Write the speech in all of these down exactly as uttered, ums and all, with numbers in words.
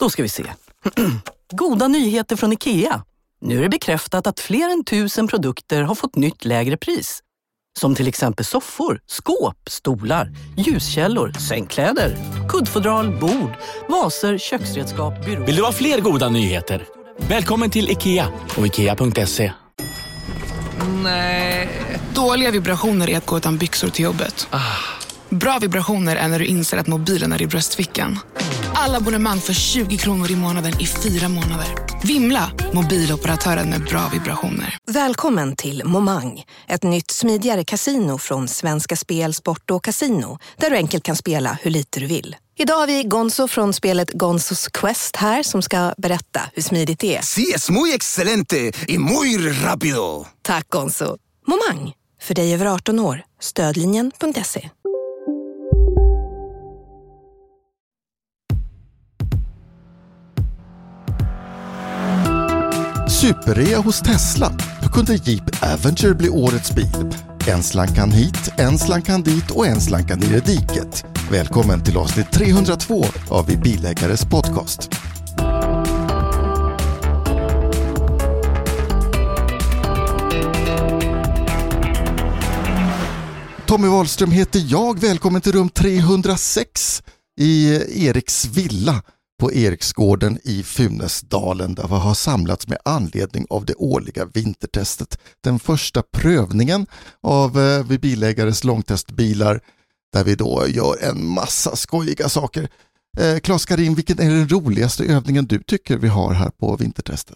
Då ska vi se. Goda nyheter från IKEA. Nu är det bekräftat att fler än tusen produkter har fått nytt lägre pris. Som till exempel soffor, skåp, stolar, ljuskällor, sängkläder, kuddfodral, bord, vaser, köksredskap, byråer. Vill du ha fler goda nyheter? Välkommen till IKEA och ikea punkt se. Nej. Dåliga vibrationer är att gå utan byxor till jobbet. Ah. Bra vibrationer är när du inser att mobilen är i bröstfickan. Alla abonnemang för tjugo kronor i månaden i fyra månader. Vimla, mobiloperatören med bra vibrationer. Välkommen till Momang, ett nytt smidigare casino från Svenska Spel, Sport och Casino, där du enkelt kan spela hur lite du vill. Idag har vi Gonzo från spelet Gonzos Quest här som ska berätta hur smidigt det är. Sí, es muy excelente y muy rápido. Tack Gonzo. Momang, för dig över arton år. Stödlinjen punkt se. Superrea hos Tesla. Hur kunde Jeep Avenger bli årets bil? En slankan hit, en slankan dit och en slankan ner i diket. Välkommen till avsnitt trehundratvå av Vi Bilägares podcast. Tommy Wahlström heter jag. Välkommen till rum trehundrasex i Eriks villa på Eriksgården i Funäsdalen, där vi har samlats med anledning av det årliga vintertestet. Den första prövningen av eh, Vi Bilägares långtestbilar, där vi då gör en massa skojiga saker. Eh, Claes Karin, vilken är den roligaste övningen du tycker vi har här på vintertestet?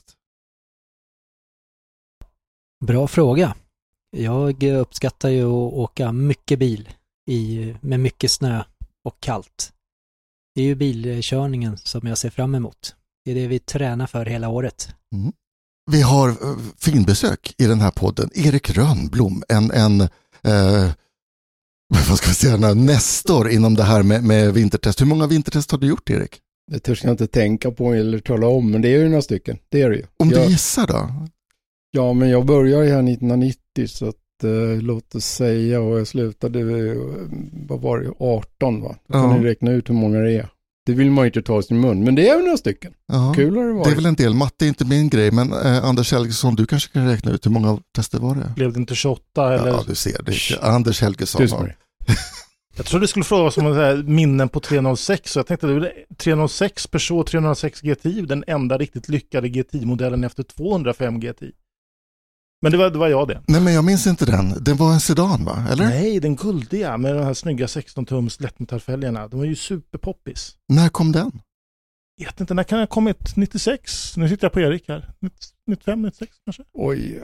Bra fråga. Jag uppskattar ju att åka mycket bil i, med mycket snö och kallt. Det är ju bilkörningen som jag ser fram emot. Det är det vi tränar för hela året. Mm. Vi har uh, finbesök i den här podden. Erik Rönnblom, en, en uh, vad ska vi säga, nestor inom det här med, med vintertest. Hur många vintertest har du gjort, Erik? Det törs jag inte tänka på eller tala om, men det är ju några stycken. Det är det ju. Om jag, du gissar då? Ja, men jag började här nittonhundranittio, så att uh, låt oss säga, och jag slutade, uh, vad var det, arton va? Då kan ja. ni räkna ut hur många det är. Det vill man ju inte ta i sin mun, men det är väl några stycken. Ja. Kul har det varit. Det är väl en del. Matte är inte min grej, men eh, Anders Helgesson, du kanske kan räkna ut hur många tester var det? Blev det inte tjugoåtta? Eller? Ja, du ser det. Anders Helgesson har. Jag tror du skulle fråga oss om minnen på trehundrasex, så jag tänkte att trehundrasex Peugeot trehundrasex G T I, den enda riktigt lyckade G T I-modellen efter tvåhundrafem G T I. Men det var, det var jag det. Nej, men jag minns inte den. Den var en sedan, va? Eller? Nej, den guldiga med de här snygga sexton tums lättmetallfälgarna. De var ju superpoppis. När kom den? Jag vet inte, när kan jag ha kommit? nittiosex? Nu sitter jag på Erik här. nittiofem, nittiosex kanske? Oj.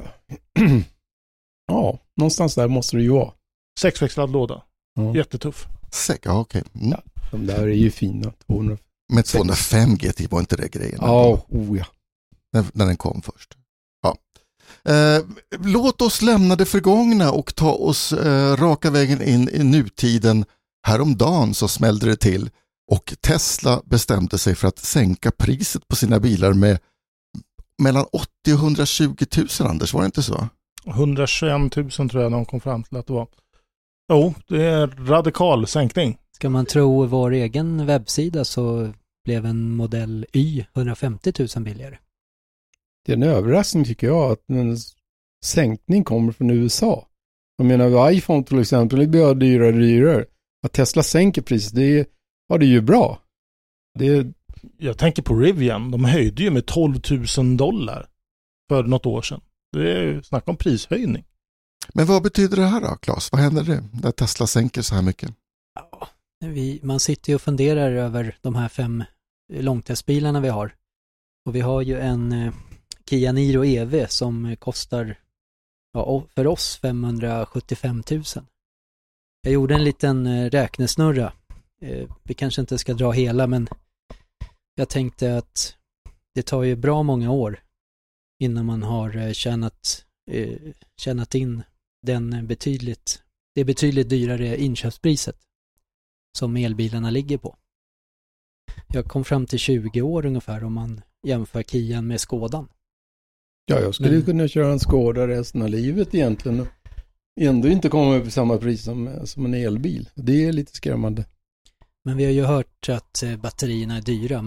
Ja, någonstans där måste det ju vara. Sexväxlad låda. Ja. Jättetuff. Sex, ja okej. Okay. Mm. Ja, de där är ju fina. tvåhundra. Med tvåhundrafem G T I var inte det grejen. Ja, oh ja. När, när den kom först. Ja. Eh, låt oss lämna det förgångna och ta oss eh, raka vägen in i nutiden. Häromdagen så smällde det till och Tesla bestämde sig för att sänka priset på sina bilar med mellan åttio och hundratjugo tusen, Anders, var det inte så? hundratjugoett tusen tror jag de kom fram till att det var. Jo, det är radikal sänkning. Ska man tro vår egen webbsida så blev en modell Y hundrafemtio tusen billigare. Det är en överraskning tycker jag att en sänkning kommer från U S A. Jag menar, iPhone till exempel, det blir dyrare och dyrare. Att Tesla sänker priset, det är, ja, det är ju bra. Det är... Jag tänker på Rivian, de höjde ju med tolv tusen dollar för något år sedan. Det är ju snack om prishöjning. Men vad betyder det här då, Claes? Vad händer det när Tesla sänker så här mycket? Ja, vi, man sitter ju och funderar över de här fem långtestbilarna vi har. Och vi har ju en eh, Kia Niro E V som kostar ja, för oss femhundrasjuttiofem tusen. Jag gjorde en liten eh, räknesnurra. Eh, vi kanske inte ska dra hela, men jag tänkte att det tar ju bra många år innan man har eh, tjänat, eh, tjänat in den betydligt, det betydligt dyrare inköpspriset som elbilarna ligger på. Jag kom fram till tjugo år ungefär om man jämför Kian med Skodan. Ja, jag skulle Men... kunna köra en Skoda resten av livet egentligen och ändå inte komma upp i samma pris som, som en elbil. Det är lite skrämmande. Men vi har ju hört att batterierna är dyra, men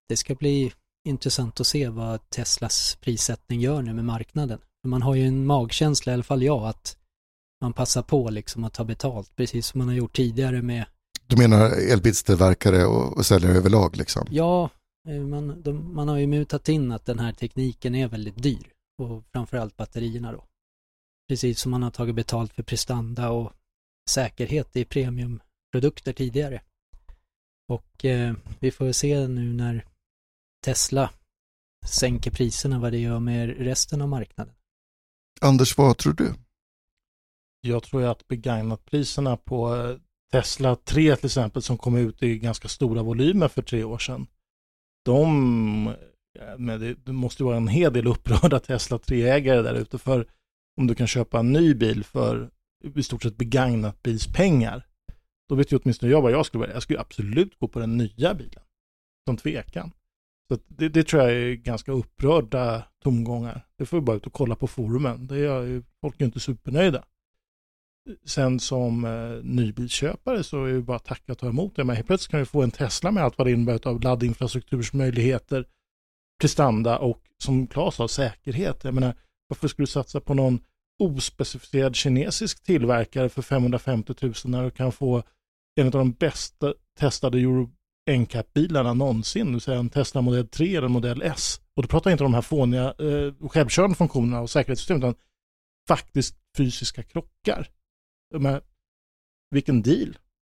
det ska bli intressant att se vad Teslas prissättning gör nu med marknaden. Man har ju en magkänsla, i alla fall jag, att man passar på liksom att ta betalt, precis som man har gjort tidigare med... Du menar elbilstillverkare och, och säljare överlag liksom? Ja, man, de, man har ju mutat in att den här tekniken är väldigt dyr, och framförallt batterierna då. Precis som man har tagit betalt för prestanda och säkerhet i premiumprodukter tidigare. Och eh, vi får se nu när Tesla sänker priserna vad det gör med resten av marknaden. Anders, vad tror du? Jag tror att begagnatpriserna på Tesla tre till exempel, som kom ut i ganska stora volymer för tre år sedan, de, men det, det måste ju vara en hel del upprörda Tesla tre-ägare där ute, för om du kan köpa en ny bil för i stort sett begagnatbilspengar, då vet ju åtminstone jag vad jag skulle välja. Jag skulle absolut gå på den nya bilen, som tvekan. Så det, det tror jag är ganska upprörda tomgångar. Det får vi bara ut och kolla på forumen. Det är ju, folk är ju inte supernöjda. Sen som eh, nybilsköpare så är det bara att tacka och ta emot det. Men helt plötsligt kan vi få en Tesla med allt vad det innebär av laddinfrastruktursmöjligheter, prestanda och, som Claes sa, säkerhet. Jag menar, varför skulle du satsa på någon ospecificerad kinesisk tillverkare för femhundrafemtio tusen när du kan få en av de bästa testade Euro N C A P-bilarna någonsin, det vill säga en Tesla Model tre eller Model S. Och då pratar jag inte om de här fåniga eh, självkörande funktionerna och säkerhetssystem, utan faktiskt fysiska krockar. Men vilken deal!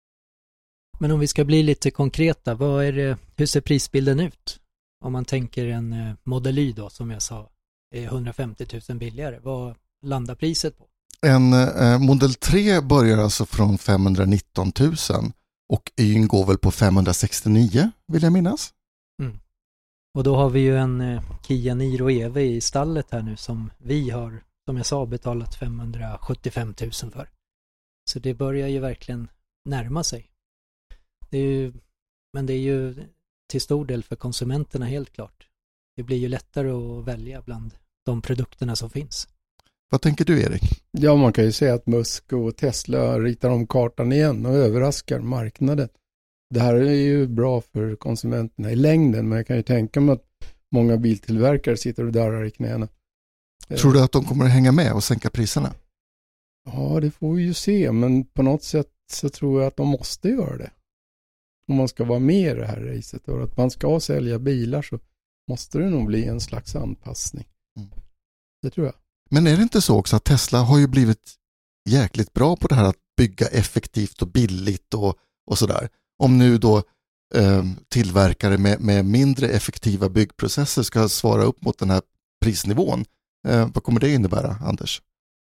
Men om vi ska bli lite konkreta, vad är det, hur ser prisbilden ut? Om man tänker en eh, Model Y då, som jag sa, är hundrafemtio tusen billigare. Vad landar priset på? En eh, Model tre börjar alltså från femhundranitton tusen och Yn går väl på femhundrasextionio, vill jag minnas. Mm. Och då har vi ju en eh, Kia Niro E V i stallet här nu som vi har, som jag sa, betalat femhundrasjuttiofem tusen för. Så det börjar ju verkligen närma sig. Det är ju, men det är ju till stor del för konsumenterna, helt klart. Det blir ju lättare att välja bland de produkterna som finns. Vad tänker du, Erik? Ja, man kan ju säga att Musk och Tesla ritar om kartan igen och överraskar marknaden. Det här är ju bra för konsumenterna i längden, men jag kan ju tänka mig att många biltillverkare sitter och darrar i knäna. Tror du att de kommer att hänga med och sänka priserna? Ja, det får vi ju se, men på något sätt så tror jag att de måste göra det. Om man ska vara med i det här racet och att man ska sälja bilar, så måste det nog bli en slags anpassning. Mm. Det tror jag. Men är det inte så också att Tesla har ju blivit jäkligt bra på det här att bygga effektivt och billigt och, och sådär. Om nu då eh, tillverkare med, med mindre effektiva byggprocesser ska svara upp mot den här prisnivån. Eh, vad kommer det innebära, Anders?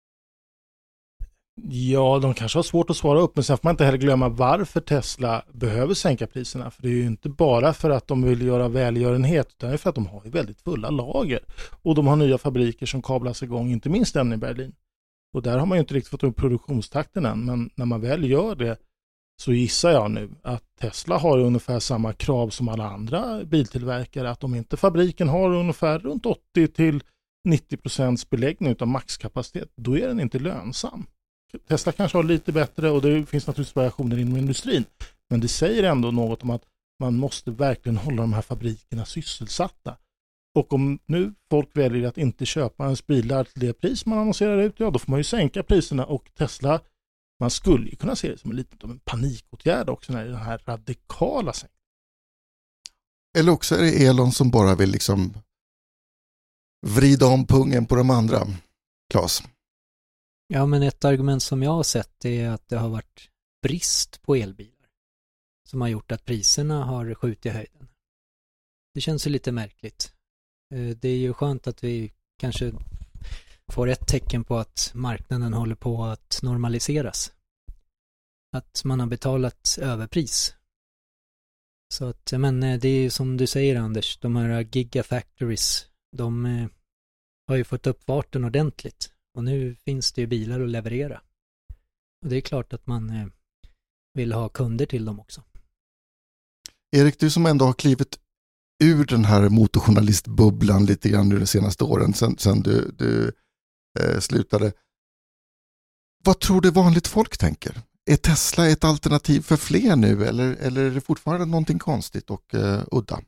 Ja, de kanske har svårt att svara upp, men sen får man inte heller glömma varför Tesla behöver sänka priserna. För det är ju inte bara för att de vill göra välgörenhet, utan det är för att de har ju väldigt fulla lager. Och de har nya fabriker som kablas igång, inte minst den i Berlin. Och där har man ju inte riktigt fått upp produktionstakten än, men när man väl gör det så gissar jag nu att Tesla har ungefär samma krav som alla andra biltillverkare, att om inte fabriken har ungefär runt åttio till nittio procent beläggning av maxkapacitet, då är den inte lönsam. Tesla kanske har lite bättre, och det finns naturligtvis variationer inom industrin, men det säger ändå något om att man måste verkligen hålla de här fabrikerna sysselsatta. Och om nu folk väljer att inte köpa ens bilar till det pris man annonserar ut, ja då får man ju sänka priserna, och Tesla, man skulle ju kunna se det som en liten en panikåtgärd också när det är den här radikala sänkningen. Eller också är det Elon som bara vill liksom vrida om pungen på de andra. Claes? Ja, men ett argument som jag har sett är att det har varit brist på elbilar som har gjort att priserna har skjutit i höjden. Det känns ju lite märkligt. Det är ju skönt att vi kanske får ett tecken på att marknaden håller på att normaliseras. Att man har betalat överpris. Så att, men det är ju som du säger, Anders, de här gigafactories, de har ju fått upp farten ordentligt. Och nu finns det ju bilar att leverera. Och det är klart att man vill ha kunder till dem också. Erik, du som ändå har klivit ur den här motorjournalistbubblan lite grann nu de senaste åren sen, sen du, du eh, slutade. Vad tror du vanligt folk tänker? Är Tesla ett alternativ för fler nu, eller, eller är det fortfarande någonting konstigt och eh, udda?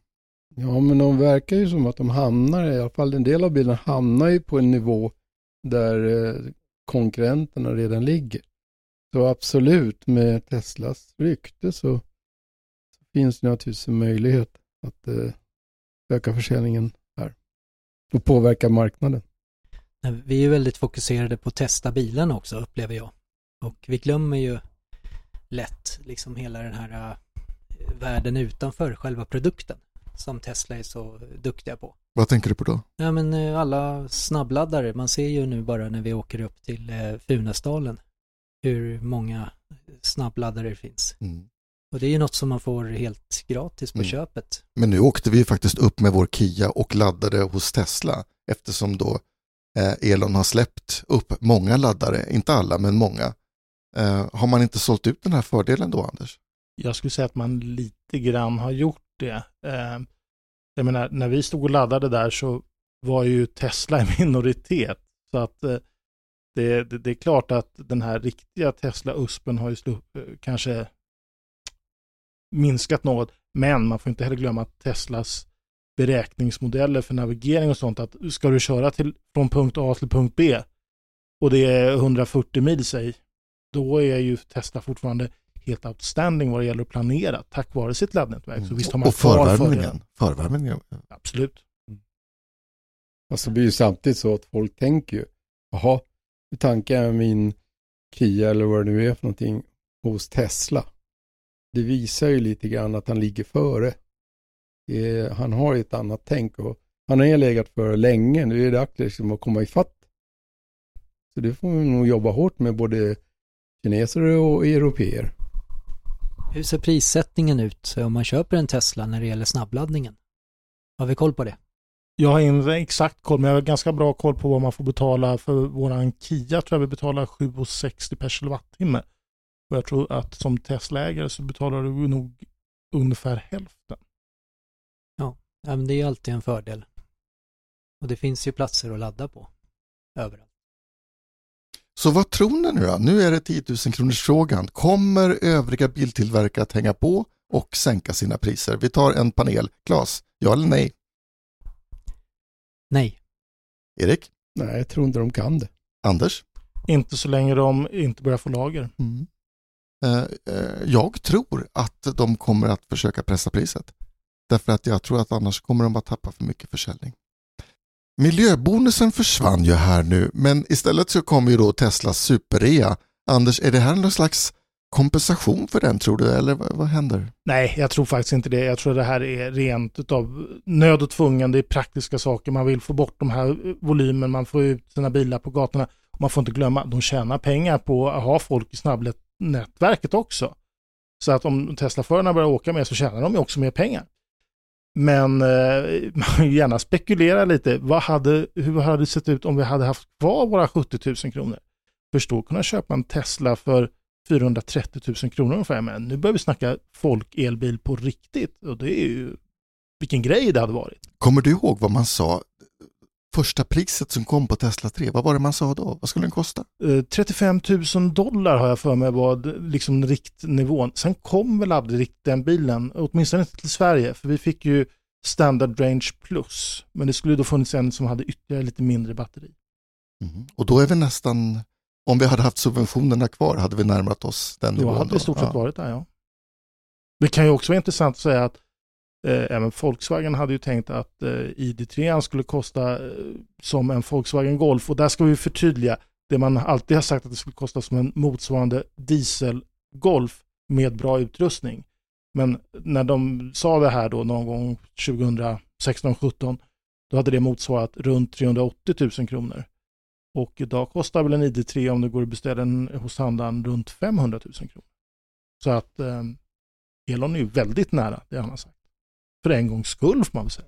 Ja, men de verkar ju som att de hamnar, i alla fall en del av bilarna hamnar ju på en nivå där eh, konkurrenterna redan ligger. Så absolut, med Teslas rykte så, så finns det naturligtvis en möjlighet att eh, öka försäljningen här och påverka marknaden. Vi är ju väldigt fokuserade på att testa bilen också, upplever jag. Och vi glömmer ju lätt liksom hela den här uh, världen utanför själva produkten som Tesla är så duktiga på. Vad tänker du på då? Ja, men uh, alla snabbladdare, man ser ju nu bara när vi åker upp till uh, Funäsdalen hur många snabbladdare det finns. Mm. Och det är ju något som man får helt gratis på mm. köpet. Men nu åkte vi faktiskt upp med vår Kia och laddade hos Tesla eftersom då eh, Elon har släppt upp många laddare, inte alla men många. Eh, har man inte sålt ut den här fördelen då, Anders? Jag skulle säga att man lite grann har gjort det. Eh, jag menar, när vi stod och laddade där så var ju Tesla i minoritet. Så att eh, det, det, det är klart att den här riktiga Tesla-uspen har ju slu- kanske minskat något. Men man får inte heller glömma att Teslas beräkningsmodeller för navigering och sånt, att ska du köra till, från punkt A till punkt B och det är hundrafyrtio mil säg, då är ju Tesla fortfarande helt outstanding vad det gäller att planera tack vare sitt laddnätverk. Mm. Så visst har man och förvärmningen. förvärmningen. Absolut. Mm. Alltså det blir ju samtidigt så att folk tänker ju, jaha, hur tankar jag min Kia eller vad det nu är för någonting hos Tesla? Det visar ju lite grann att han ligger före. Det, han har ett annat tänk och han har legat för länge. Nu är det dags liksom att komma ifatt. Så det får vi nog jobba hårt med, både kineser och europeer. Hur ser prissättningen ut om man köper en Tesla när det gäller snabbladdningen? Har vi koll på det? Jag har inte exakt koll, men jag har ganska bra koll på vad man får betala för våran Kia. Tror jag vi betalar sju komma sextio per kilowattimme. Och jag tror att som Tesla-ägare så betalar du nog ungefär hälften. Ja, men det är alltid en fördel. Och det finns ju platser att ladda på överallt. Så vad tror ni nu då? Nu är det tio tusen kronors frågan. Kommer övriga biltillverkare att hänga på och sänka sina priser? Vi tar en panel. Claes, ja eller nej? Nej. Erik? Nej, jag tror inte de kan det. Anders? Inte så länge de inte börjar få lager. Mm. Uh, uh, jag tror att de kommer att försöka pressa priset. Därför att jag tror att annars kommer de att tappa för mycket försäljning. Miljöbonusen försvann ju här nu, men istället så kommer ju då Teslas superrea. Anders, är det här någon slags kompensation för den, tror du, eller vad, vad händer? Nej, jag tror faktiskt inte det. Jag tror det här är rent utav nöd och tvungen. Det är praktiska saker. Man vill få bort de här volymen, man får ut sina bilar på gatorna. Man får inte glömma, de tjänar pengar på att ha folk i snabbnätverket också. Så att om Tesla-förarna börjar åka med så tjänar de ju också mer pengar. Men eh, man vill gärna spekulera lite. Vad hade, hur hade det sett ut om vi hade haft kvar våra sjuttio tusen kronor? Förstå kunna köpa en Tesla för fyrahundratrettio tusen kronor ungefär. Men nu börjar vi snacka folk-elbil på riktigt. Och det är ju, vilken grej det hade varit. Kommer du ihåg vad man sa? Första priset som kom på Tesla tre, vad var det man sa då? Vad skulle den kosta? Eh, trettiofem tusen dollar har jag för mig var liksom riktnivån. Sen kom väl aldrig den bilen, åtminstone inte till Sverige. För vi fick ju Standard Range Plus. Men det skulle då funnits en som hade ytterligare lite mindre batteri. Mm. Och då är vi nästan, om vi hade haft subventionerna kvar, hade vi närmat oss den då nivån. Hade då hade det i stort sett ja. varit där, ja. Det kan ju också vara intressant att säga att Eh, även Volkswagen hade ju tänkt att eh, I D tre skulle kosta eh, som en Volkswagen Golf, och där ska vi förtydliga det man alltid har sagt, att det skulle kosta som en motsvarande diesel Golf med bra utrustning. Men när de sa det här då någon gång tjugohundrasexton sjutton, då hade det motsvarat runt trehundraåttio tusen kronor. Och idag kostar väl en I D tre, om du går och beställer den hos handlaren, runt femhundra tusen kronor. Så att eh, Elon är ju väldigt nära det han har sagt. För en gångs skull får man väl säga.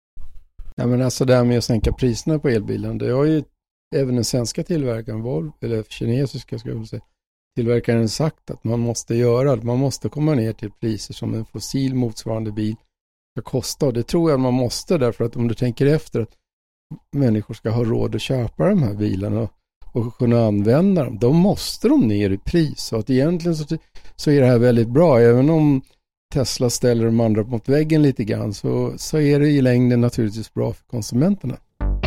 Ja, men alltså det här med att sänka priserna på elbilen, det har ju även den svenska tillverkaren, Volvo, eller kinesiska ska jag väl säga, tillverkaren sagt att man måste göra. Man måste komma ner till priser som en fossil motsvarande bil ska kosta. Och det tror jag man måste, därför att om du tänker efter att människor ska ha råd att köpa de här bilarna och, och kunna använda dem, då måste de ner i pris. Så att egentligen så, så är det här väldigt bra, även om Tesla ställer de andra mot väggen lite grann så, så är det i längden naturligtvis bra för konsumenterna.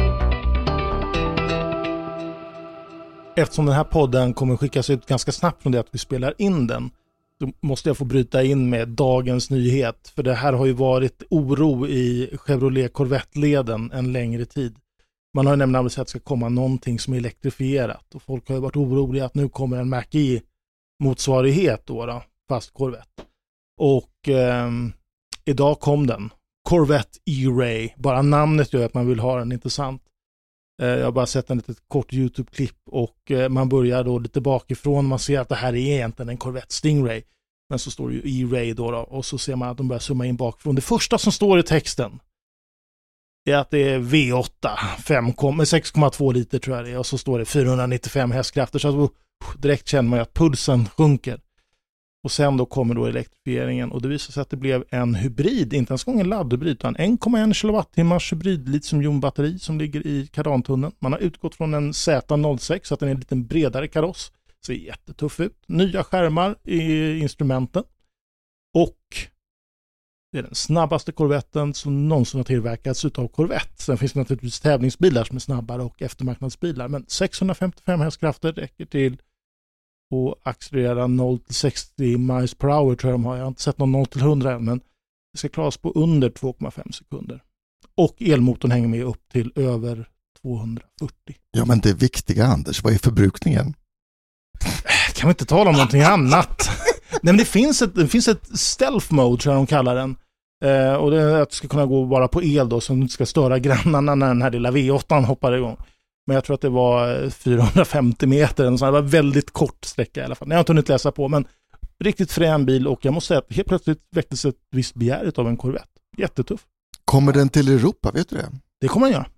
Eftersom den här podden kommer skickas ut ganska snabbt från det att vi spelar in den, så måste jag få bryta in med dagens nyhet. För det här har ju varit oro i Chevrolet Corvette-leden en längre tid. Man har ju nämligen sett att det ska komma någonting som är elektrifierat. Och folk har ju varit oroliga att nu kommer en Mach-E-motsvarighet då, då, fast Corvette. Och eh, idag kom den. Corvette E-Ray. Bara namnet gör att man vill ha den, intressant. Eh, jag har bara sett en litet kort YouTube-klipp och eh, man börjar då lite bakifrån. Man ser att det här är egentligen en Corvette Stingray. Men så står det ju E-Ray då, då och så ser man att de börjar zooma in bakifrån. Det första som står i texten är att det är V åtta, sex komma två liter tror jag det är. Och så står det fyrahundranittiofem hästkrafter. Så att, direkt känner man ju att pulsen sjunker. Och sen då kommer då elektrifieringen och det visar sig att det blev en hybrid, inte ens gång en laddhybrid, utan en komma en kilowattimmars hybrid litiumjonbatteri som ligger i kardantunneln. Man har utgått från en Z noll sex så att den är en lite bredare kaross. Ser jättetuff ut. Nya skärmar i instrumenten. Och det är den snabbaste Corvetten som någonsin har tillverkats utav Corvette. Sen finns det naturligtvis tävlingsbilar som är snabbare och eftermarknadsbilar. Men sexhundrafemtiofem hästkrafter räcker till och accelerera noll till sextio miles per hour tror jag de har. Jag har inte sett någon noll till hundra än, men det ska klaras på under två komma fem sekunder. Och elmotorn hänger med upp till över tvåhundrafyrtio. Ja, men det viktiga, Anders, vad är förbrukningen? Kan vi inte tala om någonting annat? Nej, men det finns ett, det finns ett stealth mode tror jag de kallar den. Eh, och det är att det ska kunna gå bara på el då, så det inte ska störa grannarna när den här lilla V åtta hoppar igång. Men jag tror att det var fyrahundrafemtio meter. Så det var väldigt kort sträcka i alla fall. Jag har inte hunnit läsa på, men riktigt frän bil. Och jag måste säga att helt plötsligt väcktes ett visst begär av en Corvette. Jättetuff. Kommer den till Europa, vet du det? Det kommer den göra.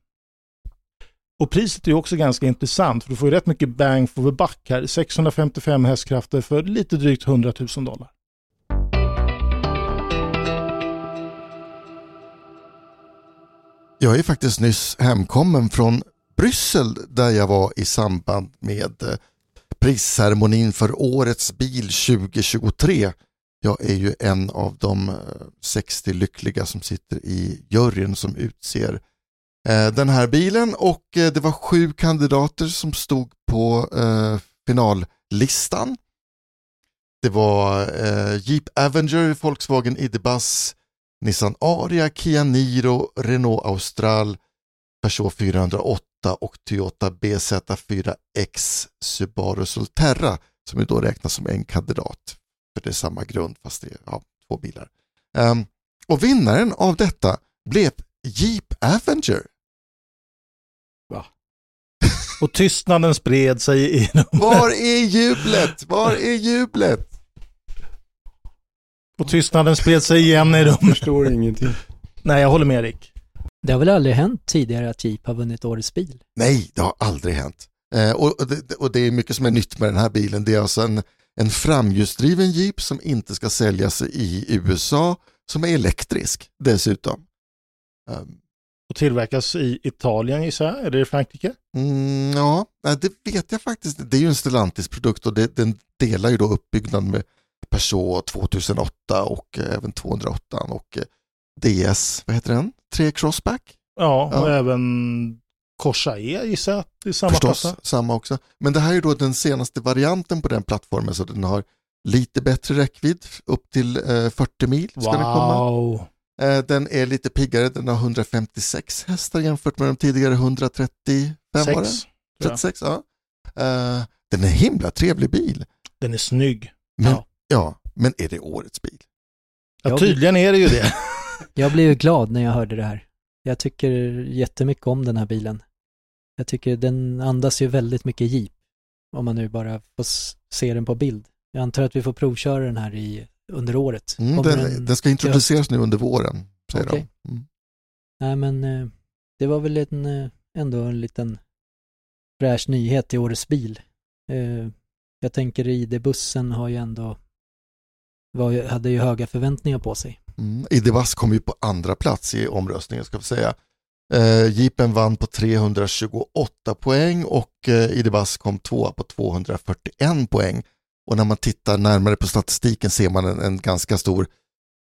Och priset är ju också ganska intressant. För du får ju rätt mycket bang for the buck här. sexhundrafemtiofem hästkrafter för lite drygt hundratusen dollar. Jag är faktiskt nyss hemkommen från Bryssel där jag var i samband med prisceremonin för årets bil tjugo tjugotre. Jag är ju en av de sextio lyckliga som sitter i juryn som utser den här bilen, och det var sju kandidater som stod på finallistan. Det var Jeep Avenger, Volkswagen Idebus, Nissan Ariya, Kia Niro, Renault Austral, Peugeot fyrahundraåtta och Toyota B Z fyra X Subaru Solterra, som ju då räknas som en kandidat, för det är samma grund fast det är ja, två bilar. Um, och vinnaren av detta blev Jeep Avenger. Va? Och tystnaden spred sig i rummet. Var är jublet? Var är jublet? Och tystnaden spred sig igen i rummet. Jag förstår ingenting. Nej, jag håller med Erik. Det har väl aldrig hänt tidigare att Jeep har vunnit årets bil? Nej, det har aldrig hänt. Eh, och, det, och det är mycket som är nytt med den här bilen. Det är alltså en, en framhjulsdriven Jeep som inte ska säljas i U S A, som är elektrisk dessutom. Um, och tillverkas i Italien, gissar jag? Är det i Frankrike? Mm, ja, det vet jag faktiskt. Det är ju en Stellantis-produkt och det, den delar ju då uppbyggnad med Peugeot tvåtusenåtta och eh, även tvåhundraåtta och eh, D S, vad heter den? tre Crossback? Ja, ja. Och även Corsa E gissar jag. Det är samma Förstås, platta. samma också. Men det här är ju då den senaste varianten på den plattformen, så den har lite bättre räckvidd, upp till eh, fyrtio mil ska wow. den komma. Eh, den är lite piggare, den har hundrafemtiosex hästar jämfört med de tidigare hundratrettiofem. Sex, var det? trettiosex, ja. Eh, den är en himla trevlig bil. Den är snygg. Men, ja. ja, men är det årets bil? Ja, tydligen är det ju det. Jag blev ju glad när jag hörde det här. Jag tycker jättemycket om den här bilen. Jag tycker den andas ju väldigt mycket Jeep. Om man nu bara får se den på bild. Jag antar att vi får provköra den här i, under året. Mm, den, den, den ska introduceras nu under våren, säger okay. de. Mm. Nej, men eh, det var väl en, eh, ändå en liten fräsch nyhet till årets bil. Eh, jag tänker I D-bussen har ju ändå var, hade ju höga förväntningar på sig. Mm. Idebus kom ju på andra plats i omröstningen, ska vi säga. Eh, Jeepen vann på trehundratjugoåtta poäng och eh, Idebus kom tvåa på tvåhundrafyrtioen poäng. Och när man tittar närmare på statistiken ser man en, en ganska stor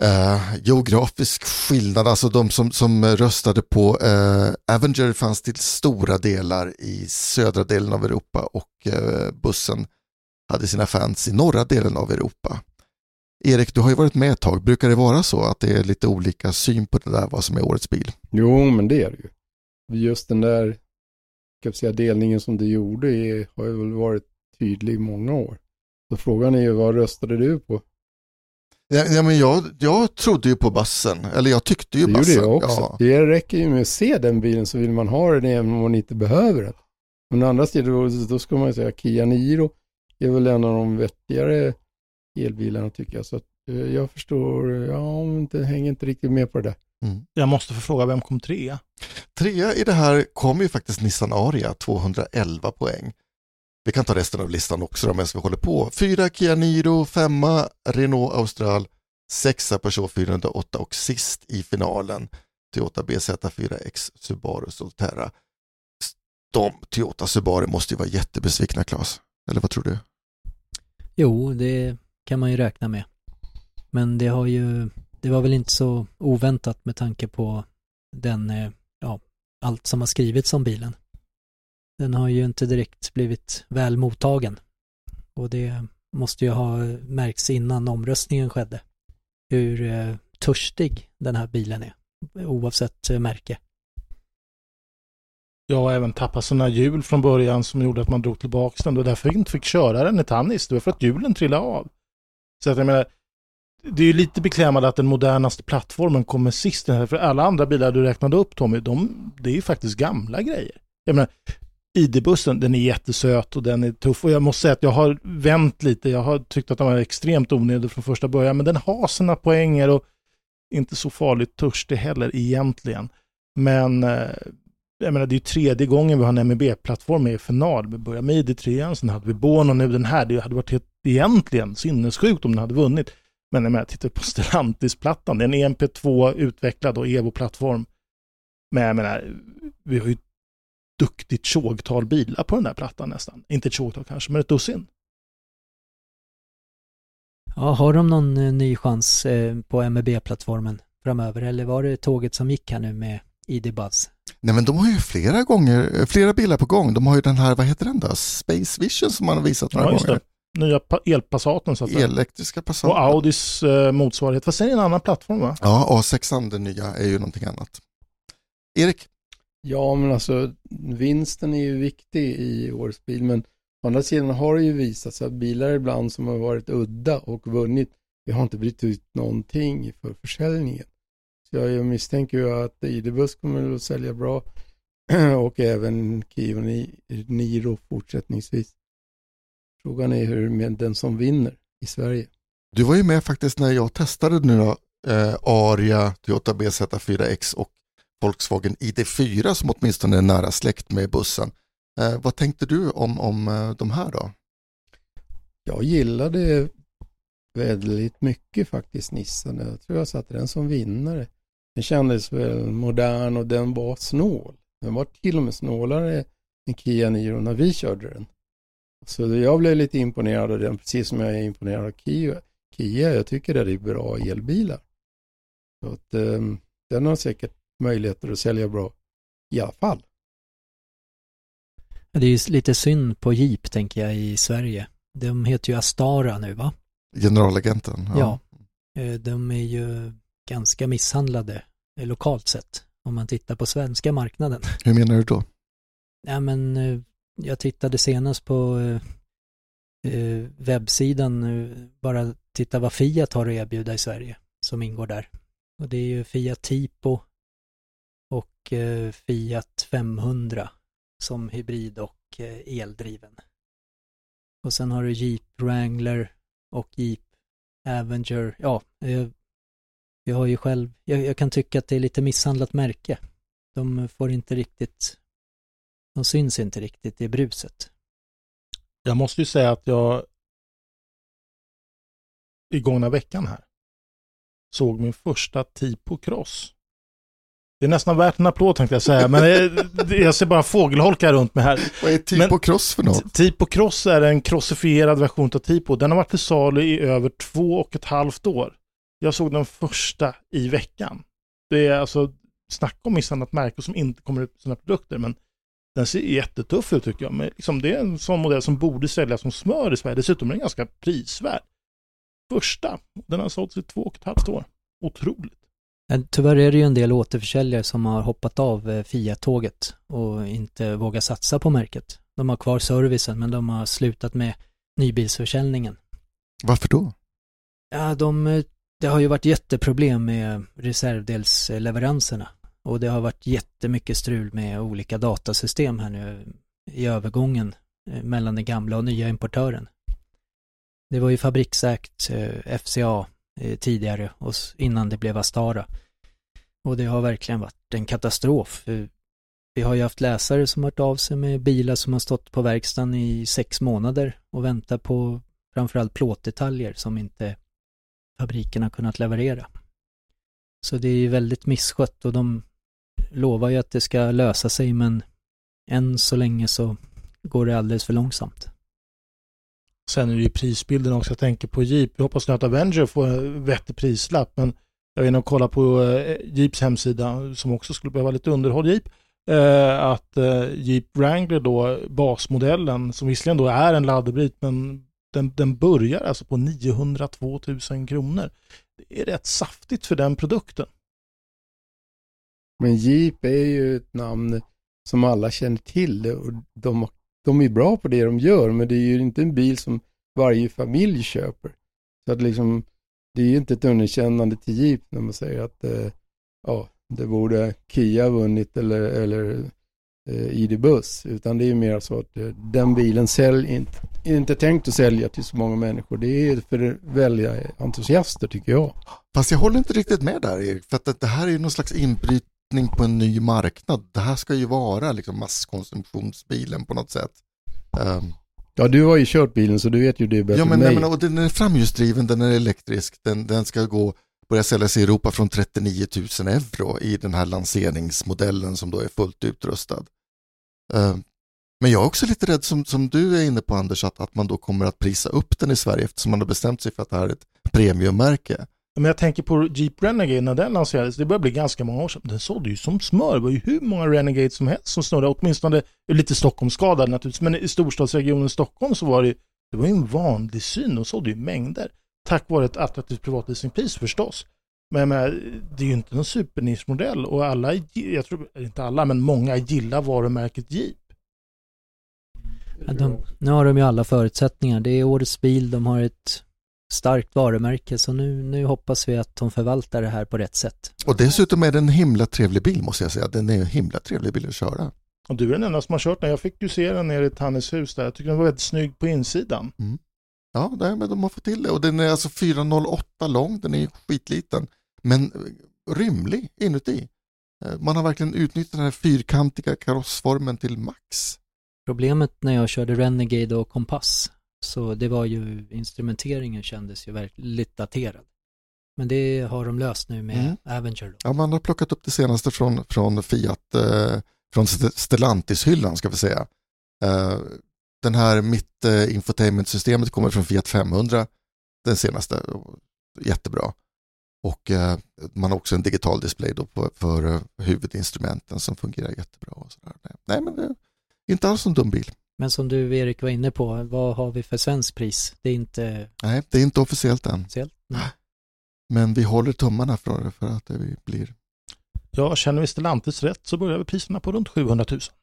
Uh, geografisk skillnad, alltså de som, som röstade på uh, Avenger fanns till stora delar i södra delen av Europa och uh, bussen hade sina fans i norra delen av Europa. Erik, du har ju varit med ett tag. Brukar det vara så att det är lite olika syn på det där vad som är årets bil? Jo, men det är det ju. Just den där kan jag säga, delningen som du gjorde är, har ju väl varit tydlig i många år. Så frågan är ju, vad röstade du på? Ja, ja, men jag, jag trodde ju på bussen, eller jag tyckte ju det bussen. Det gjorde jag också. Ja. Det räcker ju med att se den bilen så vill man ha den även om man inte behöver den. Men å andra sidan då, då ska man säga Kia Niro är väl en av de vettigare elbilarna tycker jag. Så att, eh, jag förstår, ja, inte, hänger inte riktigt med på det där. Mm. Jag måste få fråga, vem kom trea? Trea i det här kom ju faktiskt Nissan Ariya, tvåhundraelva poäng. Vi kan ta resten av listan också då, medan vi håller på. Fyra Kia Niro, femma Renault Austral, sexa Peugeot fyrahundraåtta och sist i finalen Toyota B Z fyra X Subaru Solterra. De Toyota Subaru måste ju vara jättebesvikna, Claes. Eller vad tror du? Jo, det kan man ju räkna med. Men det har ju, det var väl inte så oväntat med tanke på den, ja, allt som har skrivits om bilen. Den har ju inte direkt blivit väl mottagen. Och det måste ju ha märkts innan omröstningen skedde. Hur eh, törstig den här bilen är. Oavsett eh, märke. Jag har även tappat sådana hjul från början som gjorde att man drog tillbaka den. Och därför jag inte fick köra den i Tannis. Det var för att hjulen trillade av. Så att jag menar, det är ju lite beklämmande att den modernaste plattformen kommer sist. För alla andra bilar du räknade upp, Tommy, de, det är ju faktiskt gamla grejer. Jag menar, I D-bussen, den är jättesöt och den är tuff. Och jag måste säga att jag har vänt lite. Jag har tyckt att den var extremt onödig från första början. Men den har sina poänger och inte så farligt törstig heller egentligen. Men jag menar, det är ju tredje gången vi har en M E B-plattform i final. Vi började med I D tre, sen hade vi Born och nu den här. Det hade varit helt, egentligen sinnessjukt om den hade vunnit. Men jag menar, titta på Stellantis-plattan. Det är en E M P två utvecklad och Evo-plattform. Men jag menar, vi har ju duktigt tjogtal bilar på den där plattan nästan. Inte ett tjogtal kanske, men ett dussin. Ja, har de någon eh, ny chans eh, på M E B-plattformen framöver? Eller var det tåget som gick här nu med I D Buzz? Nej, men de har ju flera gånger, flera bilar på gång. De har ju den här, vad heter den då? Space Vision som man har visat några ja, just gånger. Det. Nya pa- elpassaten så att säga. Elektriska Passaten. Och Audis eh, motsvarighet. Vad säger en annan plattform, va? Ja, A sex, den nya, är ju någonting annat. Erik? Ja, men alltså vinsten är ju viktig i årets bil, men å andra sidan har det ju visat sig att bilar ibland som har varit udda och vunnit, vi har inte brytt ut någonting för försäljningen. Så jag misstänker ju att I D-buss kommer att sälja bra och även Kia Niro fortsättningsvis. Frågan är hur med den som vinner i Sverige. Du var ju med faktiskt när jag testade nu då, eh, Ariya, Toyota B Z fyra X och Volkswagen I D fyra som åtminstone är nära släkt med bussen. Eh, vad tänkte du om, om eh, de här då? Jag gillade väldigt mycket faktiskt Nissan. Jag tror jag satte den som vinnare. Den kändes väl modern och den var snål. Den var till och med snålare än Kia Niro när vi körde den. Så jag blev lite imponerad av den, precis som jag är imponerad av Kia. Kia, jag tycker det är bra elbilar. Så att, eh, den har säkert möjligheter att sälja bra i alla fall. Det är ju lite synd på Jeep, tänker jag, i Sverige. De heter ju Astara nu, va? Generalagenten. Ja. ja. De är ju ganska misshandlade lokalt sett. Om man tittar på svenska marknaden. Hur menar du då? Ja, men jag tittade senast på eh, webbsidan. Bara titta vad Fiat har att erbjuda i Sverige som ingår där. Och det är ju Fiat Tipo och eh, Fiat femhundra som hybrid och eh, eldriven. Och sen har du Jeep Wrangler och Jeep Avenger. Ja, eh, jag har ju själv, jag, jag kan tycka att det är lite misshandlat märke. De får inte riktigt, de syns inte riktigt i bruset. Jag måste ju säga att jag i gångna veckan här såg min första Tipo Cross. Det är nästan värt en applåd, tänkte jag säga. Men jag, jag ser bara fågelholkar runt mig här. Vad är Tipo men, Cross för något? Tipo Cross är en crossifierad version av Tipo. Den har varit till salu i över två och ett halvt år. Jag såg den första i veckan. Det är alltså snack om misshandlat märke som inte kommer ut sina produkter, men den ser jättetuff ut tycker jag. Men liksom, det är en sån modell som borde säljas som smör i Sverige. Dessutom är den ganska prisvärd. Första, den har sålts i två och ett halvt år. Otroligt. Tyvärr är det ju en del återförsäljare som har hoppat av Fiat-tåget och inte vågar satsa på märket. De har kvar servicen, men de har slutat med nybilsförsäljningen. Varför då? Ja, de, det har ju varit jätteproblem med reservdelsleveranserna. Och det har varit jättemycket strul med olika datasystem här nu i övergången mellan den gamla och nya importören. Det var ju fabriksägt F C A tidigare och innan det blev Astara. Och det har verkligen varit en katastrof. Vi har ju haft läsare som har varit av sig med bilar som har stått på verkstaden i sex månader och väntat på framförallt plåtdetaljer som inte fabriken har kunnat leverera. Så det är ju väldigt misskött och de lovar ju att det ska lösa sig, men än så länge så går det alldeles för långsamt. Sen är det ju prisbilden också. Jag tänker på Jeep. Jag hoppas nu att Avenger får en vettig prislapp, men jag är inne och kollar på Jeeps hemsida som också skulle behöva lite underhåll Jeep. Eh, att eh, Jeep Wrangler då, basmodellen, som visserligen då är en laddhybrid, men den, den börjar alltså på niohundratvå tusen kronor. Det är rätt saftigt för den produkten. Men Jeep är ju ett namn som alla känner till och de, de är bra på det de gör, men det är ju inte en bil som varje familj köper. Så att liksom, det är ju inte ett underkännande till Jeep när man säger att eh, ja, det borde Kia vunnit eller, eller eh, I D-buss, utan det är mer så att eh, den bilen sälj, inte, inte tänkt att sälja till så många människor. Det är för välja entusiaster tycker jag. Fast jag håller inte riktigt med där, Erik, för att det här är ju någon slags inbrytning på en ny marknad. Det här ska ju vara liksom masskonsumtionsbilen på något sätt. Um, ja, du har ju kört bilen så du vet ju det bättre. Ja, men, nej, men och den är framhjulsdriven, den är elektrisk, den, den ska gå börja säljas i Europa från trettionio tusen euro i den här lanseringsmodellen som då är fullt utrustad. Uh, men jag är också lite rädd som, som du är inne på, Anders, att, att man då kommer att prisa upp den i Sverige eftersom man har bestämt sig för att det här är ett premiummärke. Men jag tänker på Jeep Renegade när den lanserades, det börjar bli ganska många år sedan. Den sålde ju som smör, det var ju hur många Renegade som helst som snurrade, åtminstone lite Stockholmsskadad naturligtvis, men i storstadsregionen Stockholm så var det, det var ju en vanlig syn och sålde ju mängder, tack vare ett attraktivt privatleasingpris förstås. Men, men det är ju inte någon supernischmodell och alla, jag tror inte alla, men många gillar varumärket Jeep. Ja, de, nu har de ju alla förutsättningar, det är årets bil, de har ett starkt varumärke, så nu, nu hoppas vi att de förvaltar det här på rätt sätt. Och dessutom är det en himla trevlig bil, måste jag säga. Den är en himla trevlig bil att köra. Och du är den enda som har kört den. Jag fick ju se den nere i Tannes hus där. Jag tycker den var väldigt snygg på insidan. Mm. Ja, nej, men de har fått till det. Och den är alltså fyra komma noll åtta lång. Den är skitliten. Men rymlig inuti. Man har verkligen utnyttjat den här fyrkantiga karossformen till max. Problemet när jag körde Renegade och Kompass, så det var ju, instrumenteringen kändes ju väldigt daterad. Men det har de löst nu med mm. Avenger då. Ja, man har plockat upp det senaste från, från Fiat, eh, från Stellantis-hyllan ska vi säga. Eh, den här mitt eh, infotainment-systemet kommer från Fiat femhundra, den senaste, jättebra. Och eh, man har också en digital display då på, för eh, huvudinstrumenten som fungerar jättebra. Och sådär. Nej, men det är inte alls en dum bil. Men som du, Erik, var inne på, vad har vi för svensk pris? Det är inte... Nej, det är inte officiellt än. Officiellt? Nej. Men vi håller tummarna för, för att det blir... Ja, känner vi Stellantis rätt så börjar vi priserna på runt sjuhundratusen.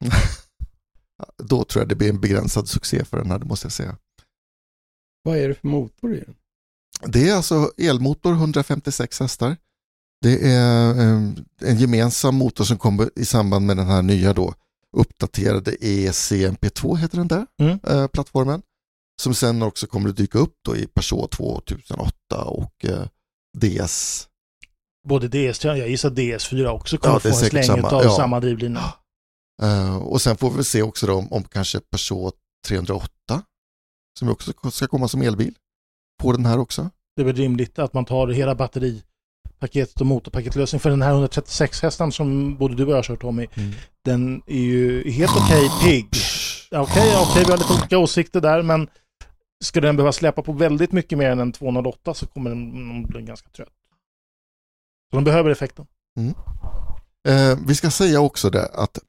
Då tror jag det blir en begränsad succé för den här, det måste jag säga. Vad är det för motor i den? Det är alltså elmotor, hundrafemtiosex hästar. Det är en gemensam motor som kommer i samband med den här nya då uppdaterade E C M P två heter den där mm. eh, plattformen, som sen också kommer att dyka upp då i Peugeot tvåtusenåtta och eh, D S. Både D S, jag gissar D S fyra också kommer ja, få en släng samma, av ja. samma drivlina. Uh, och sen får vi se också då om, om kanske Peugeot trehundraåtta som också ska komma som elbil på den här också. Det är väl rimligt att man tar hela batteripaketet och motorpaketlösning för den här hundratrettiosex hästan som både du och jag har kört om i. Mm. Den är ju helt okej okay, pigg. Okej, okay, okay, vi har lite olika åsikter där, men ska den behöva släppa på väldigt mycket mer än en tvåhundraåtta så kommer den bli ganska trött. Så de behöver effekten. Mm. Eh, vi ska säga också det att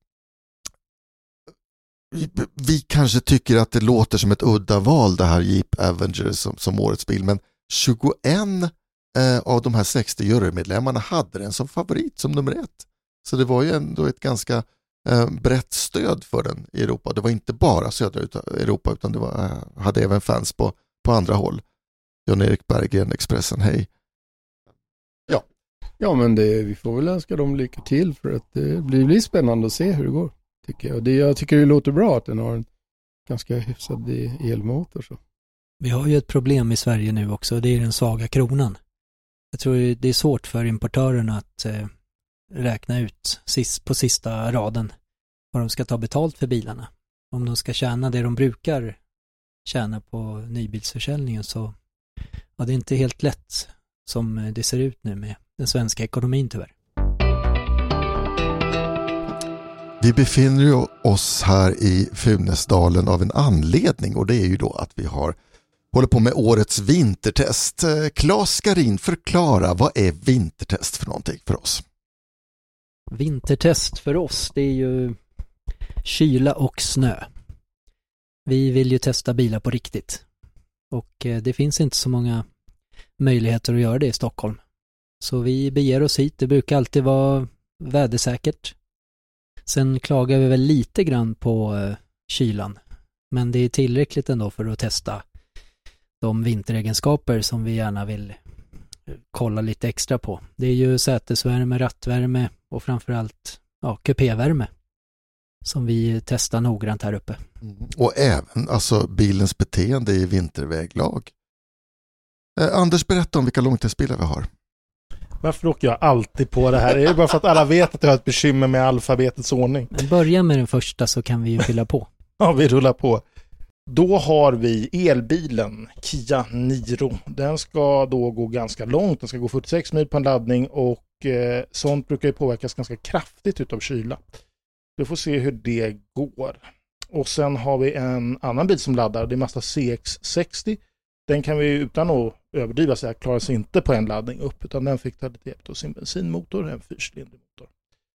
vi, vi kanske tycker att det låter som ett udda val det här Jeep Avenger som, som årets bil, men tjugoen eh, av de här sextio jurymedlemmarna hade den som favorit, som nummer ett. Så det var ju ändå ett ganska eh, brett stöd för den i Europa. Det var inte bara södra Europa utan det var, eh, hade även fans på, på andra håll. Jan-Erik Berggren, Expressen, hej. Ja, ja men det, vi får väl önska dem lycka till för att det blir, blir spännande att se hur det går. Tycker jag. Det, jag tycker det låter bra att den har en ganska hyfsad elmotor. Så. Vi har ju ett problem i Sverige nu också, det är den svaga kronan. Jag tror det är svårt för importörerna att eh, räkna ut sist, på sista raden vad de ska ta betalt för bilarna. Om de ska tjäna det de brukar tjäna på nybilsförsäljningen, så ja, det är inte helt lätt som det ser ut nu med den svenska ekonomin tyvärr. Vi befinner ju oss här i Funäsdalen av en anledning, och det är ju då att vi har håller på med årets vintertest. Claes Skarin, förklara, vad är vintertest för någonting för oss? Vintertest för oss, det är ju kyla och snö. Vi vill ju testa bilar på riktigt. Och det finns inte så många möjligheter att göra det i Stockholm. Så vi beger oss hit, det brukar alltid vara vädersäkert. Sen klagar vi väl lite grann på uh, kylan. Men det är tillräckligt ändå för att testa de vinteregenskaper som vi gärna vill kolla lite extra på. Det är ju sätesvärme, rattvärme och framförallt ja, kupévärme som vi testar noggrant här uppe. Mm. Och även alltså bilens beteende i vinterväglag. Eh, Anders, berätta om vilka långtestbilar vi har. Varför åker jag alltid på det här? Det är bara för att alla vet att jag har ett bekymmer med alfabetets ordning. Men börja med den första så kan vi ju fylla på. Ja, vi rullar på. Då har vi elbilen Kia Niro. Den ska då gå ganska långt. Den ska gå fyrtiosex mil på en laddning och eh, sånt brukar ju påverkas ganska kraftigt utav kyla. Vi får se hur det går. Och sen har vi en annan bil som laddar. Det är Mazda C X sextio. Den kan vi utan att överdriva säga klarar sig inte på en laddning upp, utan den fick ta lite hjälp av sin bensinmotor, en fyrcylindrig motor.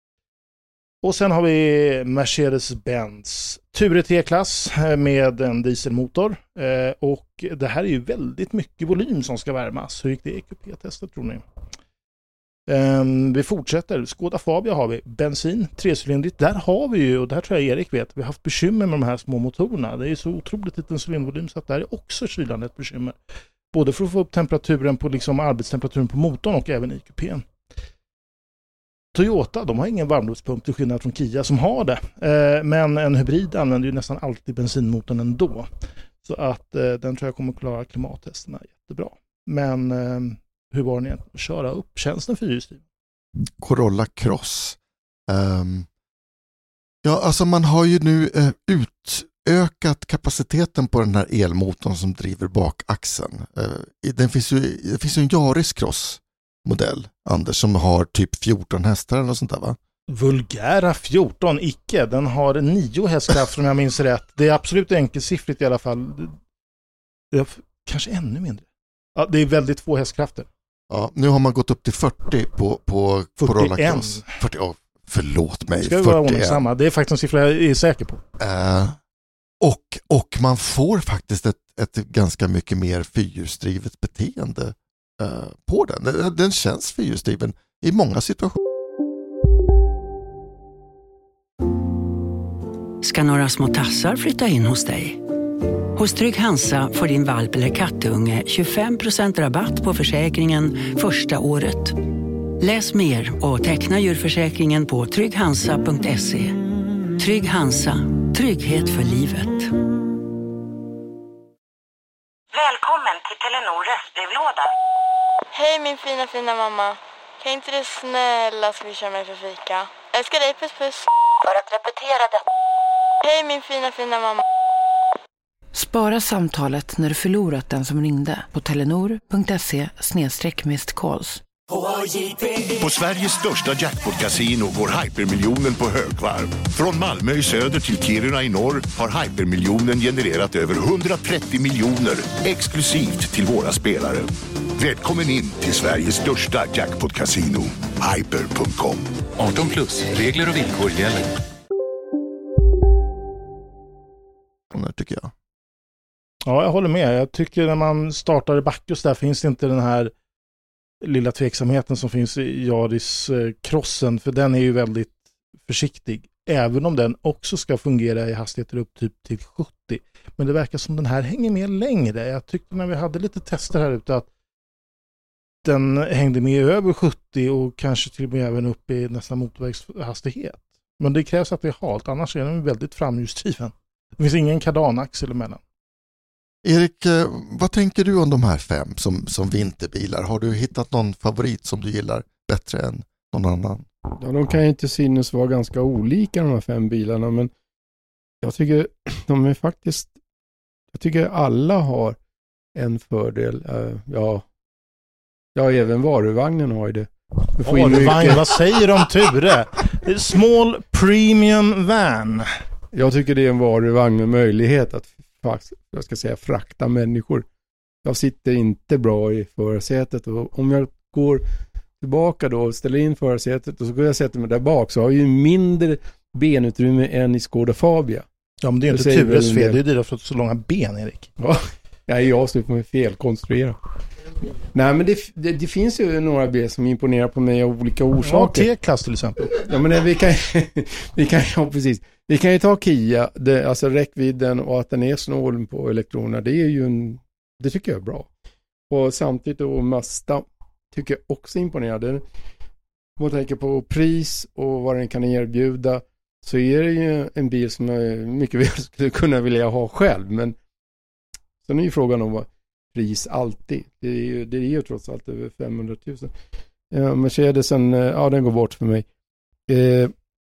Och sen har vi Mercedes-Benz Tourer T-klass med en dieselmotor. Eh, och det här är ju väldigt mycket volym som ska värmas. Hur gick det i Q P-testet tror ni? Eh, vi fortsätter. Skoda Fabia har vi. Bensin, trecylindrigt. Där har vi ju, och det här tror jag Erik vet, vi har haft bekymmer med de här små motorerna. Det är så otroligt liten cylindvolym så att där är också kylan ett bekymmer. Både för att få upp temperaturen på liksom arbetstemperaturen på motorn och även i kupén. Toyota, de har ingen varmluftspump till skillnad från Kia som har det. Eh, men en hybrid använder ju nästan alltid bensinmotorn ändå. Så att eh, den tror jag kommer klara klimattesterna jättebra. Men eh, hur var den egentligen att köra upp? Känns den fyrhjulsdriven? Corolla Cross. Um, ja, alltså man har ju nu uh, utökat kapaciteten på den här elmotorn som driver bakaxeln. Uh, den finns ju, det finns ju en Yaris Cross modell, Anders, som har typ fjorton hästar eller något sånt där, va? Vulgära fjorton, icke. Den har nio hästkrafter om jag minns rätt. Det är absolut enkelsiffrigt i alla fall. Det är kanske ännu mindre. Ja, det är väldigt få hästkrafter. Ja, nu har man gått upp till fyrtio på, på Corolla fyrtioen. Cross. fyrtio, oh, förlåt mig. Ska vi vara ordningsamma? Det är faktiskt en siffra jag är säker på. Uh, och, och man får faktiskt ett, ett ganska mycket mer fyrhjulsdrivet beteende uh, på den. Den, den känns fyrhjulsdriven i många situationer. Ska några små tassar flytta in hos dig? Hos Trygg Hansa får din valp eller kattunge tjugofem procent rabatt på försäkringen första året. Läs mer och teckna djurförsäkringen på trygg hansa punkt se. Trygg Hansa, trygghet för livet. Välkommen till Telenor röstbrevlåda. Hej min fina fina mamma. Kan inte du snälla swisha mig för fika? Jag älskar dig, puss puss. För att repetera det. Hej min fina fina mamma. Spara samtalet när du förlorat den som ringde på telenor punkt se snedstreck missed calls. På Sveriges största jackpot-casino går hypermiljonen på högvarv. Från Malmö i söder till Kiruna i norr har hypermiljonen genererat över hundratrettio miljoner exklusivt till våra spelare. Välkommen in till Sveriges största jackpot-casino, hyper punkt com. arton plus, regler och villkor gäller. Tycker jag. Ja, jag håller med. Jag tycker när man startar i Bacchus där finns det inte den här lilla tveksamheten som finns i Yaris-krossen, för den är ju väldigt försiktig. Även om den också ska fungera i hastigheter upp typ till sjuttio. Men det verkar som den här hänger med längre. Jag tyckte när vi hade lite tester här ute att den hängde med över sjuttio och kanske till och med även upp i nästan motorvägshastighet. Men det krävs att det är halt, annars är den väldigt framhjulsdriven. Det finns ingen kardanaxel emellan. Erik, vad tänker du om de här fem som, som vinterbilar? Har du hittat någon favorit som du gillar bättre än någon annan? Ja, de kan ju inte synas vara ganska olika de här fem bilarna, men jag tycker de är faktiskt, jag tycker alla har en fördel. Uh, ja, ja, även varuvagnen har ju det. Varuvagn, vad säger de om Ture? Small premium van. Jag tycker det är en varuvagn med möjlighet att jag ska säga frakta människor. Jag sitter inte bra i förarsätet, och om jag går tillbaka då och ställer in förarsätet och så går jag och sätter mig där bak, så har jag ju mindre benutrymme än i Skoda Fabia. Ja, men det är ju inte Tures fel, det är ju det för så långa ben, Erik. Ja, jag är jag som är felkonstruerad. Nej, men det, det, det finns ju några bilar som imponerar på mig av olika orsaker. Ja, T-klass till exempel. Ja, men vi kan, vi kan ja, precis. Vi kan ju ta Kia, det, alltså räckvidden och att den är snål på elektronerna, det är ju en, det tycker jag är bra. Och samtidigt då Mazda tycker jag också imponerande. Om man tänker på pris och vad den kan erbjuda, så är det ju en bil som jag mycket väl skulle kunna vilja ha själv, men sen är ju frågan om vad pris alltid. Det är ju, det är ju trots allt över femhundratusen. Ja, Mercedesen, ja, den går bort för mig. Eh,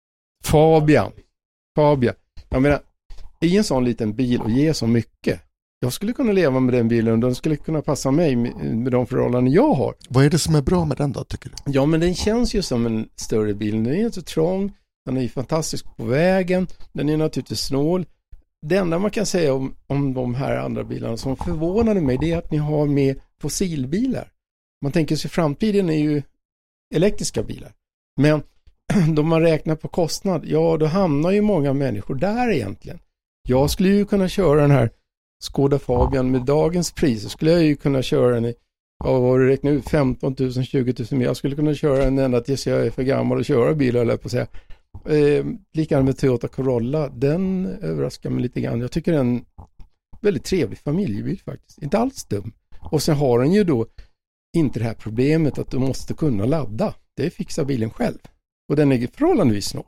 Fabia. Fabia. Jag menar, i en sån liten bil och ge så mycket. Jag skulle kunna leva med den bilen och den skulle kunna passa mig med, med de förhållanden jag har. Vad är det som är bra med den då, tycker du? Ja, men den känns ju som en större bil. Den är inte trång, den är fantastisk på vägen, den är naturligtvis snål. Det enda man kan säga om, om de här andra bilarna som förvånade mig, det är att ni har med fossilbilar. Man tänker sig framtiden är ju elektriska bilar. Men då man räknar på kostnad, ja, då hamnar ju många människor där egentligen. Jag skulle ju kunna köra den här Skoda Fabian med dagens priser, skulle jag ju kunna köra den i, ja, vad du räknar ut, femton tusen, tjugo tusen. Jag skulle kunna köra den ända tills jag är för gammal att köra bilar, eller på att säga. Eh, likadant med Toyota Corolla, den överraskar mig lite grann. Jag tycker det är en väldigt trevlig familjebil faktiskt, inte alls dum. Och sen har den ju då inte det här problemet att du måste kunna ladda. Det fixar bilen själv. Och den är förhållandevis snål.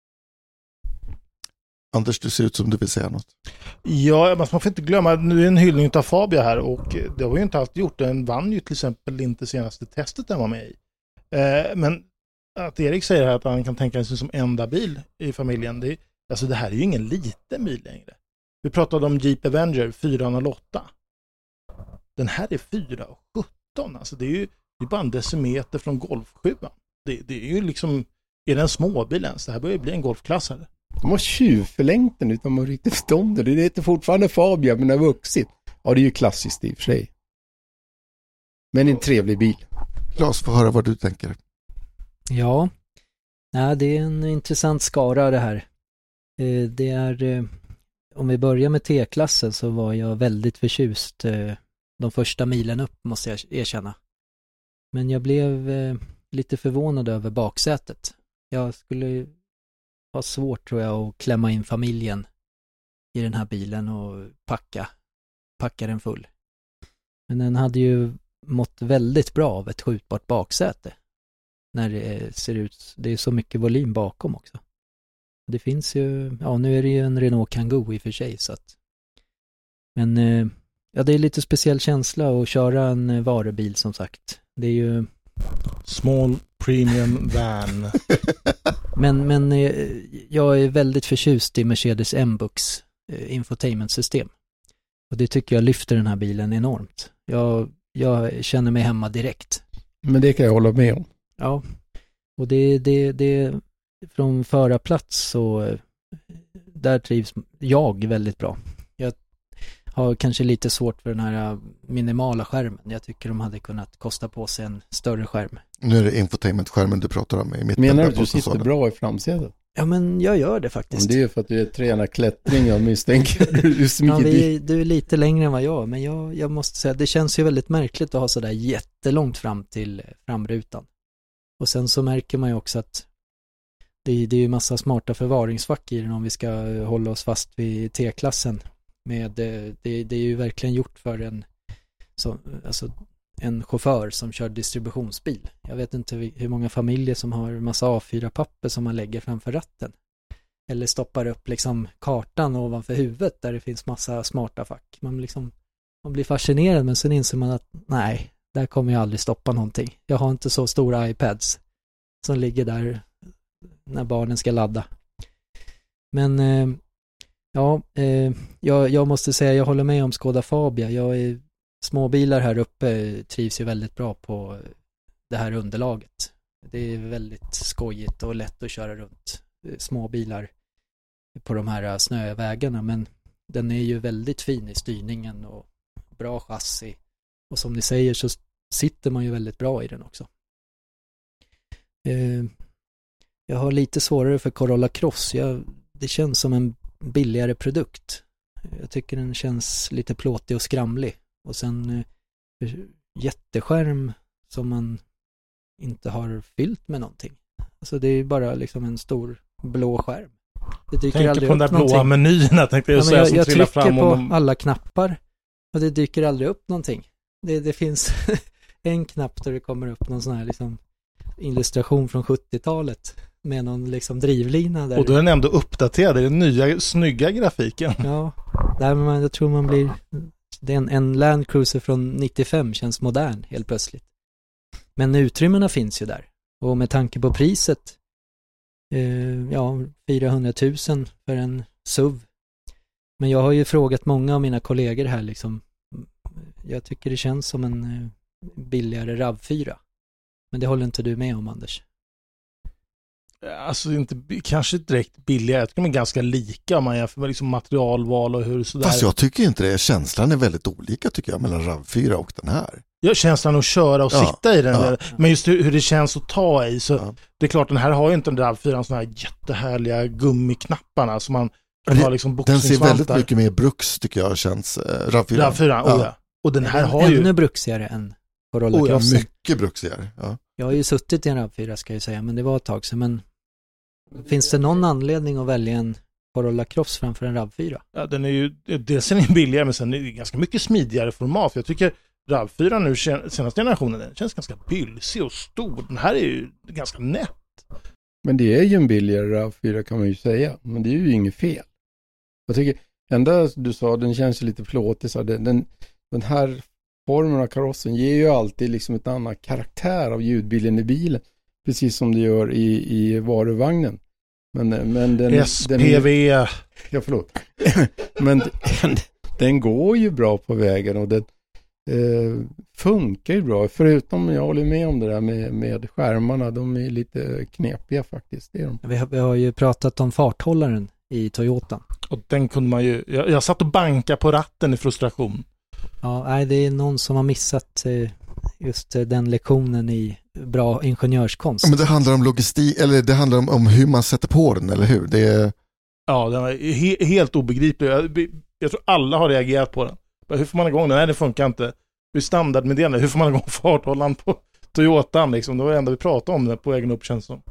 Anders, du ser ut som du vill säga något. Ja, man får inte glömma, nu är det en hyllning av Fabia här, och det har ju inte alltid gjort. Den vann ju till exempel inte senaste testet den var med i. Eh, men att Erik säger här att han kan tänka sig som enda bil i familjen, det, alltså det här är ju ingen liten bil längre. Vi pratade om Jeep Avenger fyra noll åtta. Den här är fyra sjutton, alltså det är ju det är bara en decimeter från Golf sju. Det, det är ju liksom, är det en småbil ens? Det här börjar bli en golfklassare. De har tjuvförlängt den utan att riktigt förstånd det. Det heter fortfarande Fabia, men det har vuxit. Ja, det är ju klassiskt i och för sig. Men en trevlig bil. Claes, få höra vad du tänker. Ja, nej, det är en intressant skara det här. Det är, om vi börjar med T-klassen, så var jag väldigt förtjust de första milen upp, måste jag erkänna. Men jag blev lite förvånad över baksätet. Jag skulle ha svårt, tror jag, att klämma in familjen i den här bilen och packa, packa den full. Men den hade ju mått väldigt bra av ett skjutbart baksäte. När det ser ut, det är så mycket volym bakom också. Det finns ju, ja, nu är det ju en Renault Kangoo i och för sig, så att, men ja, det är lite speciell känsla att köra en varubil, som sagt. Det är ju small premium van. men, men jag är väldigt förtjust i Mercedes M-Bux infotainmentsystem. Och det tycker jag lyfter den här bilen enormt. Jag, jag känner mig hemma direkt. Men det kan jag hålla med om. Ja, och det, det, det från förarplats så där trivs jag väldigt bra. Jag har kanske lite svårt för den här minimala skärmen. Jag tycker de hade kunnat kosta på sig en större skärm. Nu är det infotainment-skärmen du pratar om i mitten. Menar du att du sitter bra i framsätet? Ja, men jag gör det faktiskt. Men det är för att du är tränar klättring, jag misstänker. Du är smidig. Ja, vi, du är lite längre än vad jag, men jag, jag måste säga det känns ju väldigt märkligt att ha sådär jättelångt fram till framrutan. Och sen så märker man ju också att det, det är ju massa smarta förvaringsfack i den om vi ska hålla oss fast vid T-klassen. Med, det, det är ju verkligen gjort för en, så, alltså en chaufför som kör distributionsbil. Jag vet inte hur många familjer som har massa A fyra-papper som man lägger framför ratten. Eller stoppar upp liksom kartan ovanför huvudet där det finns massa smarta fack. Man, liksom, man blir fascinerad, men sen inser man att nej, där kommer jag aldrig stoppa någonting. Jag har inte så stora iPads som ligger där när barnen ska ladda. Men eh, ja, eh, jag, jag måste säga jag håller med om Skoda Fabia. Jag är, småbilar här uppe trivs ju väldigt bra på det här underlaget. Det är väldigt skojigt och lätt att köra runt småbilar på de här snövägarna, men den är ju väldigt fin i styrningen och bra chassi. Och som ni säger så sitter man ju väldigt bra i den också. Eh, jag har lite svårare för Corolla Cross. Jag, det känns som en billigare produkt. Jag tycker den känns lite plåtig och skramlig. Och sen eh, jätteskärm som man inte har fyllt med någonting. Alltså det är bara liksom en stor blå skärm. Det dyker tänkte aldrig på de upp där blåa någonting. menyerna, tänkte jag, ja, säga, jag, som jag trillar trycker fram på om... alla knappar och det dyker aldrig upp någonting. Det, det finns en knapp där det kommer upp någon sån här liksom illustration från sjuttiotalet med någon liksom drivlina där. Och då är den ändå uppdaterad, det är den nya snygga grafiken. Ja, där man, jag tror man blir det är en, en Land Cruiser från nittiofem känns modern helt plötsligt. Men utrymmena finns ju där. Och med tanke på priset eh, ja, fyrahundratusen för en S U V. Men jag har ju frågat många av mina kollegor här liksom, jag tycker det känns som en eh, billigare RAV fyra. Men det håller inte du med om, Anders? Alltså inte, kanske direkt billigare. Jag tycker de är ganska lika om man jämför med liksom materialval och hur sådär. Fast jag tycker inte det. Känslan är väldigt olika tycker jag mellan RAV fyra och den här. Ja, känslan att köra och ja, sitta i den ja. där. Men just hur, hur det känns att ta i. Så ja. Det är klart, den här har ju inte den RAV fyra såna här jättehärliga gummiknapparna som man kan ha liksom den ser väldigt mycket mer bruks tycker jag känns. Äh, RAV fyra. RAV fyra, ja. Oh, ja. Och den här den har ju... ännu bruksigare än Corolla oh, ja, Crossen. mycket bruksigare. Ja. Jag har ju suttit i en RAV fyra ska jag säga, men det var ett tag sedan. Men finns det någon anledning att välja en Corolla Cross framför en RAV fyra? Ja, den är ju, dels är den billigare, men sen är det ganska mycket smidigare format. Jag tycker RAV fyra nu, senaste generationen, den känns ganska bylsig och stor. Den här är ju ganska nätt. Men det är ju en billigare RAV fyra kan man ju säga. Men det är ju inget fel. Jag tycker, enda du sa, den känns ju lite plåtig. Så den, den, den här formen av karossen ger ju alltid liksom ett annat karaktär av ljudbilden i bilen. Precis som det gör i, i varuvagnen. Men, men den, S P V. Den, ja, förlåt. Men den, den går ju bra på vägen och den eh, funkar ju bra. Förutom, jag håller med om det där med, med skärmarna. De är lite knepiga faktiskt. Det är de. Vi, har, vi har ju pratat om farthållaren i Toyota. Och den kunde man ju... Jag, jag satt och banka på ratten i frustration. Ja, nej, det är någon som har missat eh, just eh, den lektionen i bra ingenjörskonst. Ja, men det handlar om logistik, eller det handlar om, om hur man sätter på den, eller hur? Det är... Ja, den var he- helt obegriplig. Jag, jag tror alla har reagerat på den. Hur får man igång den? Nej, det funkar inte. Hur är standardmeddelande? Hur får man igång farthållaren på Toyotan? Liksom? Det var det enda vi pratade om det på egen uppkänsla.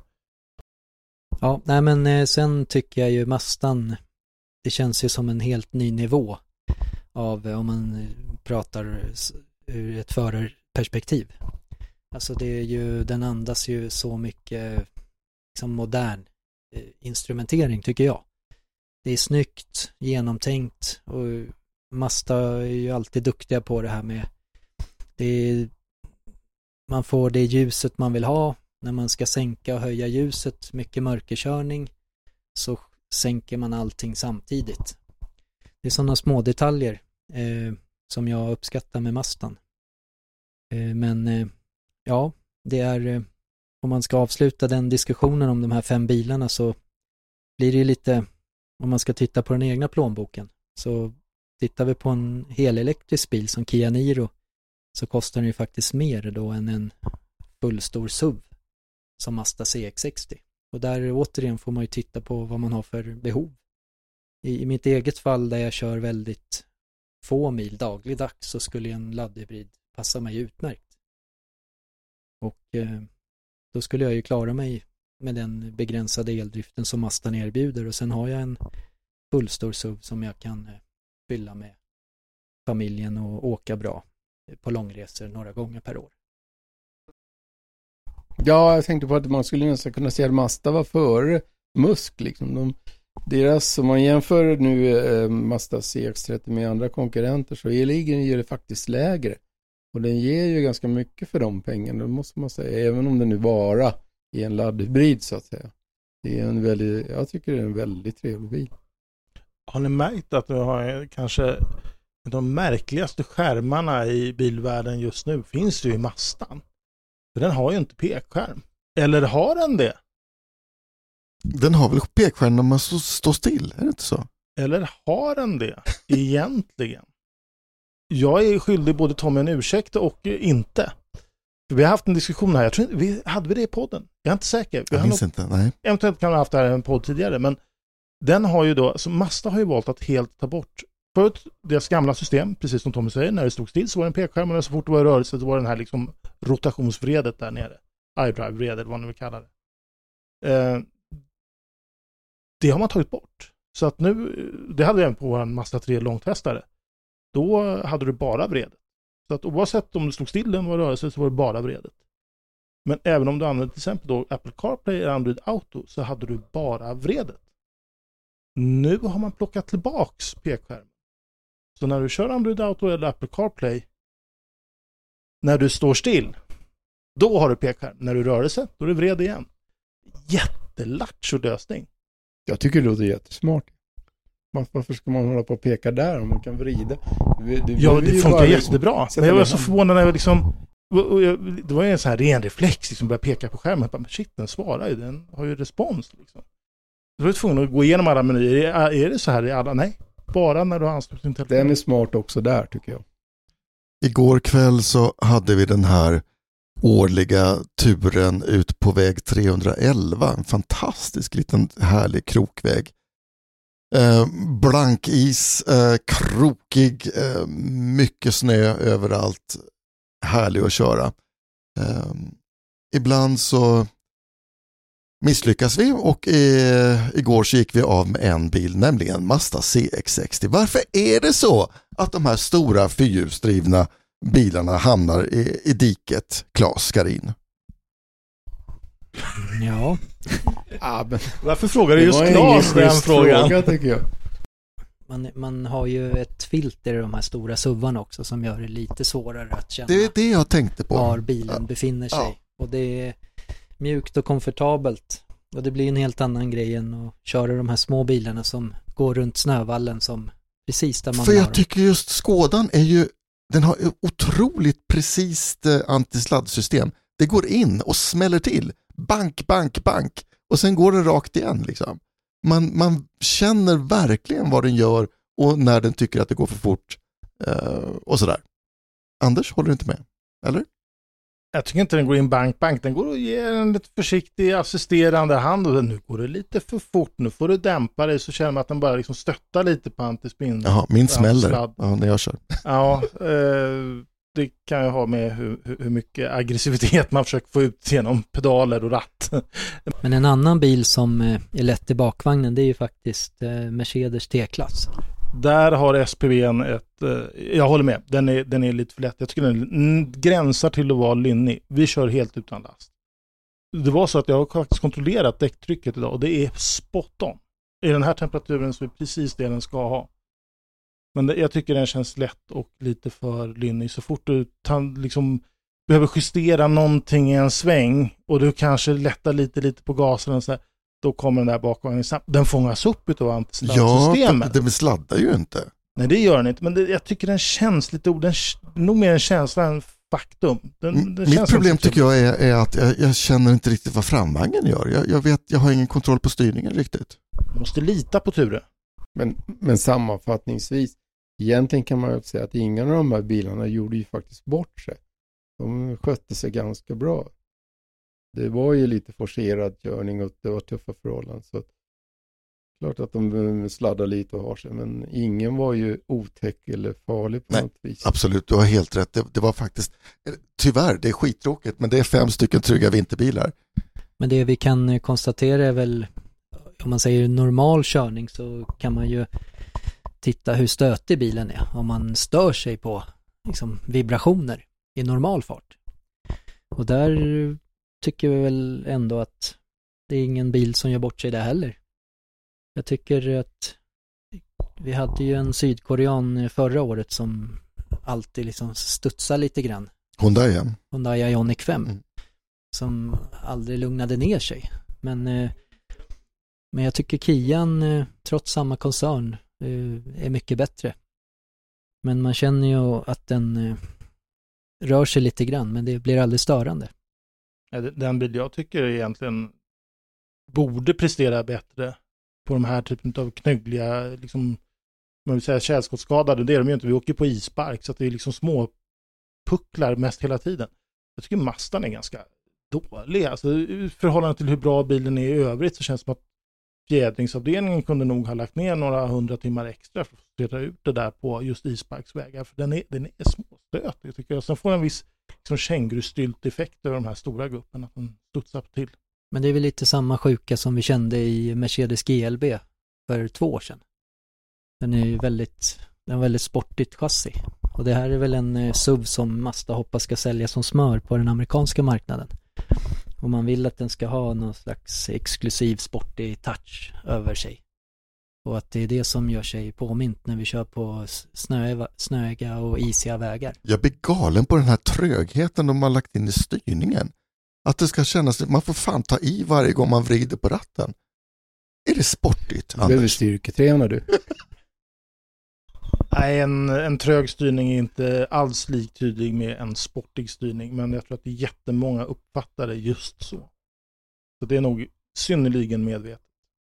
Ja, nej men eh, sen tycker jag ju Mazdan, det känns ju som en helt ny nivå av, om man pratar ur ett förarperspektiv. Alltså det är ju, den andas ju så mycket liksom modern eh, instrumentering tycker jag. Det är snyggt, genomtänkt och Mazda är ju alltid duktiga på det här med det är, man får det ljuset man vill ha när man ska sänka och höja ljuset, mycket mörkerkörning så sänker man allting samtidigt. Det är sådana små detaljer eh, som jag uppskattar med Mazdan. Eh, men eh, ja, det är eh, om man ska avsluta den diskussionen om de här fem bilarna så blir det ju lite, om man ska titta på den egna plånboken så tittar vi på en helelektrisk bil som Kia Niro så kostar den ju faktiskt mer då än en fullstor S U V som Mazda C X sextio. Och där återigen får man ju titta på vad man har för behov. I, i mitt eget fall där jag kör väldigt få mil dagligdags så skulle en laddhybrid passa mig utmärkt. Och eh, då skulle jag ju klara mig med den begränsade eldriften som Mazda erbjuder och sen har jag en fullstor S U V som jag kan eh, fylla med familjen och åka bra på långresor några gånger per år. Ja, jag tänkte på att man skulle nästan kunna säga att Mazda var före Musk. Liksom. De, deras, om man jämför nu eh, Mazda C X trettio med andra konkurrenter så ligger ger det faktiskt lägre. Och den ger ju ganska mycket för de pengarna, det måste man säga. Även om det nu bara är en laddhybrid så att säga. Det är en väldigt, jag tycker det är en väldigt trevlig bil. Har ni märkt att du har kanske de märkligaste skärmarna i bilvärlden just nu finns ju i Mazdan? För den har ju inte pekskärm. Eller har den det? Den har väl pekskärm när man står stå still, är det inte så? Eller har den det egentligen? Jag är skyldig både Tommy en ursäkt och inte. För vi har haft en diskussion här. Jag tror inte, vi, hade vi det i podden? Jag är inte säker. Vi jag minns inte, nej. Eventuellt kan vi ha haft det här i en podd tidigare. Men den har ju då, så Mazda har ju valt att helt ta bort förut deras gamla system, precis som Tommy säger, när det stod still så var det en pekskärm och så fort det var rörelse så var den här liksom rotationsvredet där nere. iDrive-vredet, vad ni vill kalla det. Eh, det har man tagit bort. Så att nu, det hade vi även på en Mazda tre långtestare. Då hade du bara vredet. Så att oavsett om du stod still eller var rörelse så var det bara vredet. Men även om du använde till exempel då Apple CarPlay eller Android Auto så hade du bara vredet. Nu har man plockat tillbaks pekskärmen. Så när du kör Android Auto eller Apple CarPlay, när du står still, då har du pekskärm. När du rör sig, då är det vred igen. Jättelattjo lösning. Jag tycker det låter jättesmart. Varför ska man hålla på och peka där om man kan vrida? Det, det, ja, det funkar jättebra. Liksom, men jag var så förvånad när jag liksom... Det var ju en sån här ren reflex liksom, började peka på skärmen. Men shit, den svarar ju. Den har ju respons liksom. Du var tvungen att gå igenom alla menyer. Är, är det så här i alla? Nej. Bara när du har anslutning till den är smart också där tycker jag. Igår kväll så hade vi den här årliga turen ut på väg trehundraelva. En fantastisk liten härlig krokväg. Eh, blank is, eh, krokig, eh, mycket snö överallt. Härlig att köra. Eh, ibland så misslyckas vi och eh, igår så gick vi av med en bil, nämligen Mazda C X sextio. Varför är det så att de här stora fyrhjulsdrivna bilarna hamnar i, i diket, Claes Skarin? Ja. ja men, varför frågar du just Claes den frågan? Fråga, tycker jag. Man, man har ju ett filter i de här stora suvarna också som gör det lite svårare att känna det är det jag tänkte på. Var bilen ja. befinner sig. Ja. Och det är mjukt och komfortabelt. Och det blir en helt annan grej än att köra de här små bilarna som går runt snövallen som precis där man För jag har tycker just Skådan är ju, den har otroligt precis antisladdsystem. Det går in och smäller till. Bank, bank, bank. Och sen går den rakt igen liksom. Man, man känner verkligen vad den gör och när den tycker att det går för fort uh, och sådär. Anders, håller du inte med? Eller? Jag tycker inte den går in bank, bank. Den går och ger en lite försiktig assisterande hand och nu går det lite för fort. Nu får du dämpa dig så känner man att den bara liksom stöttar lite på antispinn. Jaha, min smäller ja, när jag kör. Ja, eh, det kan ju ha med hur, hur mycket aggressivitet man försöker få ut genom pedaler och ratt. Men en annan bil som är lätt i bakvagnen, det är ju faktiskt Mercedes T-klass. Där har S P V:n ett, jag håller med, den är, den är lite för lätt. Jag tycker den gränsar till att vara lynnig. Vi kör helt utan last. Det var så att jag har faktiskt kontrollerat däcktrycket idag och det är spot on. I den här temperaturen så är det precis det den ska ha. Men det, jag tycker den känns lätt och lite för lynnig. Så fort du tar, liksom, behöver justera någonting i en sväng och du kanske lättar lite lite på gasen och så här, då kommer den där bakvagnen snabbt. Den fångas upp av antisladdssystemet. Ja, den sladdar ju inte. Nej, det gör den inte. Men det, jag tycker den känns lite... Den, nog mer en känsla än faktum. Den, den Mitt känns problem tycker jag är, är att jag, jag känner inte riktigt vad framvagnen gör. Jag, jag vet, jag har ingen kontroll på styrningen riktigt. Du måste lita på Ture. Men, men sammanfattningsvis, egentligen kan man ju säga att ingen av de här bilarna gjorde ju faktiskt bort sig. De skötte sig ganska bra. Det var ju lite forcerad körning och det var tuffa förhållanden. Så att, klart att de sladdar lite och har sig. Men ingen var ju otäck eller farlig på Nej, något vis. Absolut, du har helt rätt. Det, det var faktiskt, tyvärr, det är skittråkigt, men det är fem stycken trygga vinterbilar. Men det vi kan konstatera är väl, om man säger normal körning, så kan man ju titta hur stötig bilen är. Om man stör sig på liksom, vibrationer i normal fart. Och där tycker vi väl ändå att det är ingen bil som gör bort sig där heller. Jag tycker att vi hade ju en sydkorean förra året som alltid liksom studsar lite grann. Hyundai igen. Hyundai Ioniq fem. Mm. Som aldrig lugnade ner sig. Men, eh, men jag tycker Kian, eh, trots samma koncern, eh, är mycket bättre. Men man känner ju att den eh, rör sig lite grann, men det blir aldrig störande. Den bil jag tycker egentligen borde prestera bättre på de här typen av knöggliga, liksom, man vill säga kärlskottsskadade, det är de ju inte. Vi åker på ispark, så att det är liksom små pucklar mest hela tiden. Jag tycker Mazdan är ganska dålig. Alltså, i förhållande till hur bra bilen är i övrigt så känns det som att fjädringsavdelningen kunde nog ha lagt ner några hundra timmar extra för att reda ut det där på just isparksvägar. För den är, den är småstötig, tycker jag. Sen får en viss liksom, kängurustylteffekt över de här stora grupperna, att den studsar till. Men det är väl lite samma sjuka som vi kände i Mercedes G L B för två år sedan. Den är ju väldigt, den är väldigt sportigt chassi. Och det här är väl en S U V som Mazda hoppas ska sälja som smör på den amerikanska marknaden. Och man vill att den ska ha någon slags exklusiv sportig touch över sig. Och att det är det som gör sig påmint när vi kör på snö, snöiga och isiga vägar. Jag blir galen på den här trögheten de har lagt in i styrningen. Att det ska kännas, man får fan ta i varje gång man vrider på ratten. Är det sportigt, Anders? Du behöver styrketräna du. Nej, en, en trög styrning är inte alls liktydig med en sportig styrning. Men jag tror att det är jättemånga uppfattar det just så. Så det är nog synnerligen medvetet.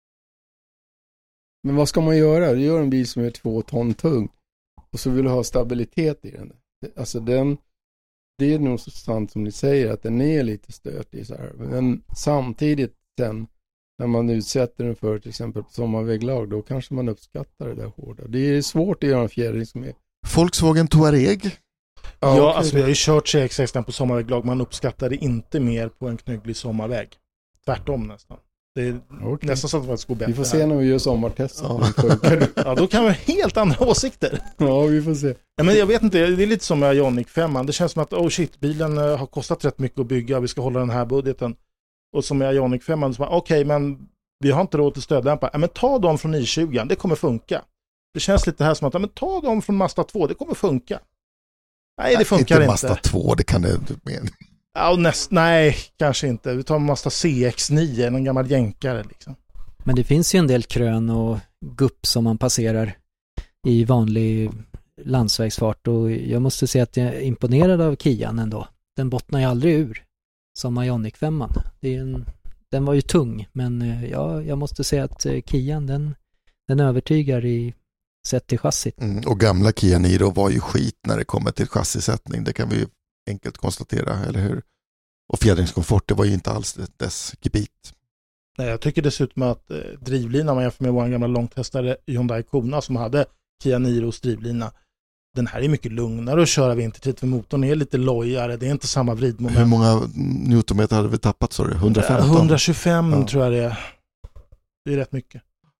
Men vad ska man göra? Du gör en bil som är två ton tung. Och så vill du ha stabilitet i den. Alltså den, det är nog så sant som ni säger att den är lite stötig så här. Men samtidigt sen när man utsätter den för till exempel på sommarväglag, då kanske man uppskattar det där hårda. Det är svårt att göra en fjädring som är... Volkswagen Touareg? Ja, ja okay. Alltså vi har ju kört C X sexton på sommarväglag. Man uppskattar det inte mer på en knögglig sommarväg. Tvärtom nästan. Det är okay. Nästan så att det ska gå bättre. Vi får se när vi gör sommartest. Ja. Ja, då kan vi ha helt andra åsikter. Ja, vi får se. Ja, men jag vet inte, det är lite som med Ioniq fem. Det känns som att, oh shit, bilen har kostat rätt mycket att bygga. Vi ska hålla den här budgeten. Och som med Ioniq fem, okej, okay, men vi har inte råd till stöddämpare. Ja, men ta dem från i tjugo, det kommer funka. Det känns lite här som att, ja, men ta dem från Mazda två, det kommer funka. Nej, det funkar inte. Inte Mazda två, det kan det inte mena. Ja, och näst, nej, kanske inte. Vi tar Mazda C X nio, en gammal jänkare liksom. Men det finns ju en del krön och gupp som man passerar i vanlig landsvägsfart. Och jag måste säga att jag är imponerad av Kian ändå. Den bottnar ju aldrig ur som Ioniq fem. Det är en, den var ju tung, men ja, jag måste säga att Kian, den, den övertygar i sätt till chassit. Mm, och gamla Kia Niro var ju skit när det kommer till chassisättning. Det kan vi ju enkelt konstatera, eller hur? Och fjädringskomfort, det var ju inte alls dess gebit. Nej, jag tycker dessutom att eh, drivlinan, man jämför med vår gamla långtestare Hyundai Kona som hade Kia Niros drivlina. Den här är mycket lugnare att köra vintertid, för motorn är lite lojare. Det är inte samma vridmoment. Hur många newtonmeter hade vi tappat, så det? hundrafemton? hundratjugofem ja. Tror jag det är. Det är rätt mycket.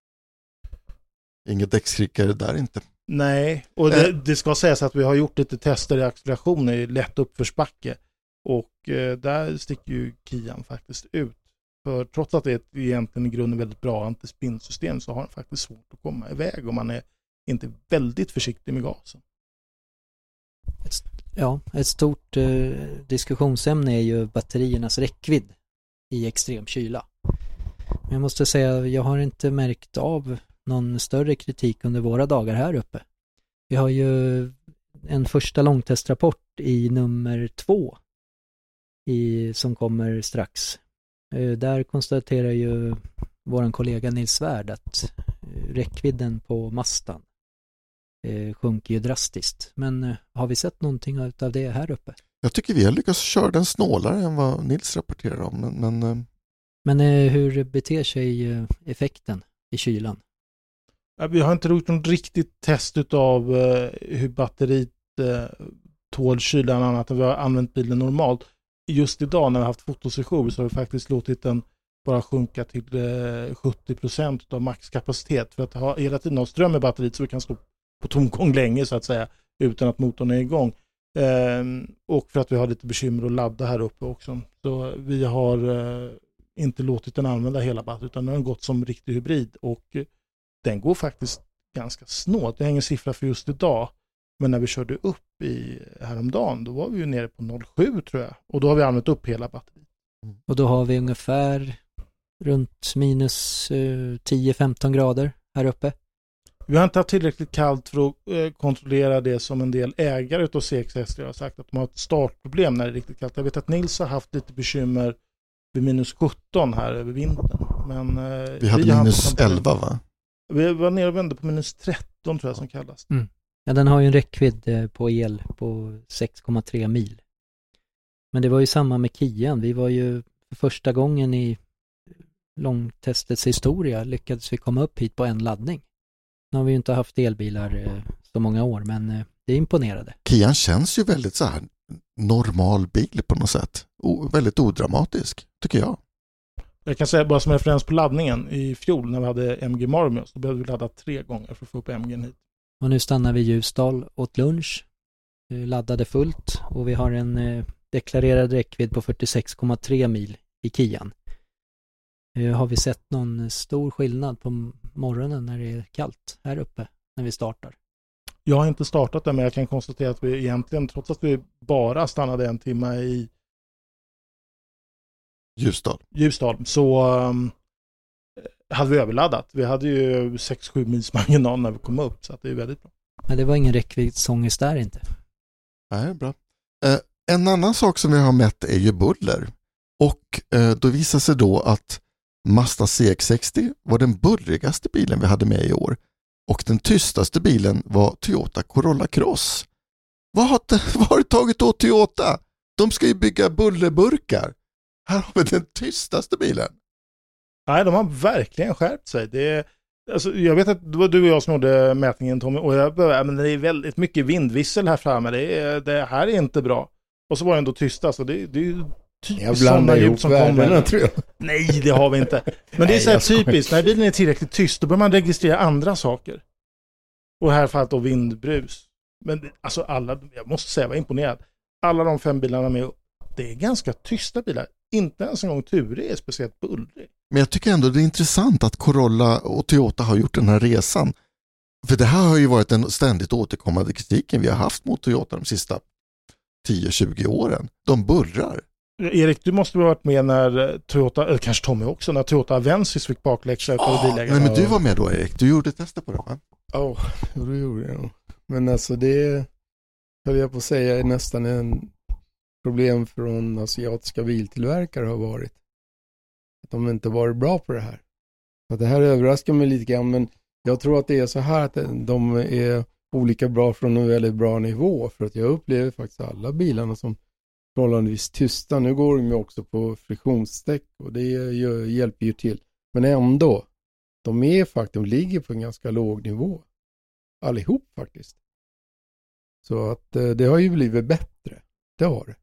Inget däckskrickare där inte. Nej, och det, det ska sägas att vi har gjort lite tester i acceleration i lätt uppförsbacke. Och eh, där sticker ju Kian faktiskt ut. För trots att det är ett, egentligen i grunden väldigt bra antispinnsystem, så har den faktiskt svårt att komma iväg om man är inte väldigt försiktig med gasen. Ett, ja, ett stort eh, diskussionsämne är ju batteriernas räckvidd i extrem kyla. Men jag måste säga, jag har inte märkt av någon större kritik under våra dagar här uppe. Vi har ju en första långtestrapport i nummer två i, som kommer strax. Där konstaterar ju våran kollega Nils Svärd att räckvidden på Mazdan eh, sjunker ju drastiskt. Men eh, har vi sett någonting av det här uppe? Jag tycker vi har lyckats köra den snålare än vad Nils rapporterar om. Men, men, eh... men eh, hur beter sig eh, effekten i kylan? Ja, vi har inte gjort något riktigt test av eh, hur batteriet eh, tål kylan annat än vi har använt bilen normalt. Just idag när vi har haft fotosession så har vi faktiskt låtit den bara sjunka till eh, sjuttio procent av maxkapacitet för att ha, hela tiden ha ström i batteriet så vi kan stå på tomgång länge så att säga utan att motorn är igång. Eh, och för att vi har lite bekymmer att ladda här uppe också. Så vi har eh, inte låtit den använda hela batteriet utan den har gått som riktig hybrid och eh, den går faktiskt ganska snålt. Det hänger siffra för just idag. Men när vi körde upp i häromdagen då var vi ju nere på noll komma sju tror jag. Och då har vi använt upp hela batteriet. Och då har vi ungefär runt minus eh, tio femton grader här uppe. Vi har inte haft tillräckligt kallt för att eh, kontrollera det som en del ägare av C X S har sagt att de har ett startproblem när det är riktigt kallt. Jag vet att Nils har haft lite bekymmer vid minus sjutton här över vintern. Men, eh, vi hade vi minus elva va? Vi var nere och vände på minus tretton tror jag som kallas. Mm. Ja, den har ju en räckvidd på el på sex komma tre mil. Men det var ju samma med Kian. Vi var ju för första gången i långtestets historia lyckades vi komma upp hit på en laddning. Nu har vi ju inte haft elbilar eh, så många år, men eh, det är imponerande. Kian känns ju väldigt så här normal bil på något sätt. O- väldigt odramatisk, tycker jag. Jag kan säga bara som referens på laddningen i fjol när vi hade M G Marmios, då behövde vi ladda tre gånger för att få upp M G:n hit. Och nu stannar vi i Ljusdal åt lunch, eh, laddade fullt och vi har en eh, deklarerad räckvidd på fyrtiosex komma tre mil i Kian. Eh, har vi sett någon stor skillnad på morgonen när det är kallt här uppe när vi startar? Jag har inte startat det men jag kan konstatera att vi egentligen, trots att vi bara stannade en timme i Ljusdal, Ljusdal så um, hade vi överladdat. Vi hade ju sex sju mils marginal när vi kom upp så att det är väldigt bra. Men det var ingen räckviddsångest där inte. Nej, bra. Eh, en annan sak som vi har mätt är ju buller. Och eh, då visar sig då att Mazda C X sextio var den bullrigaste bilen vi hade med i år. Och den tystaste bilen var Toyota Corolla Cross. Vad har, det, vad har det tagit åt Toyota? De ska ju bygga bullerburkar. Här har vi den tystaste bilen. Nej, de har verkligen skärpt sig. Det är, alltså, jag vet att det var du och jag som gjorde mätningen, Tommy. Och jag började, men det är väldigt mycket vindvissel här framme. Det, är, det här är inte bra. Och så var det ändå tystast. Och det, det är ju typiskt sådana ljud som kommer. Tror jag. Nej, det har vi inte. Men det är så här typiskt. När bilen är tillräckligt tyst då bör man registrera andra saker. Och här fallet då vindbrus. Men alltså alla, jag måste säga, jag var imponerad. Alla de fem bilarna med, det är ganska tysta bilar. Inte ens en gång Ture är speciellt bullrig. Men jag tycker ändå det är intressant att Corolla och Toyota har gjort den här resan. För det här har ju varit den ständigt återkommande kritiken vi har haft mot Toyota de sista tio tjugo åren. De bullrar. Erik, du måste ha varit med när Toyota, eller kanske Tommy också, när Toyota Avensis fick bakläxa utav oh, bilägarna. Nej, men du var med då Erik, du gjorde testet på det va? Ja, oh, det gjorde jag nog. Men alltså det höll jag på att säga är nästan en problem från asiatiska biltillverkare har varit. Att de inte varit bra på det här. Att det här överraskar mig lite grann, men jag tror att det är så här att de är olika bra från en väldigt bra nivå. För att jag upplever faktiskt alla bilarna som förhållandevis tysta. Nu går de ju också på friktionsdäck och det gör, hjälper ju till. Men ändå, de är faktiskt, de ligger på en ganska låg nivå. Allihop faktiskt. Så att det har ju blivit bättre. Det har det.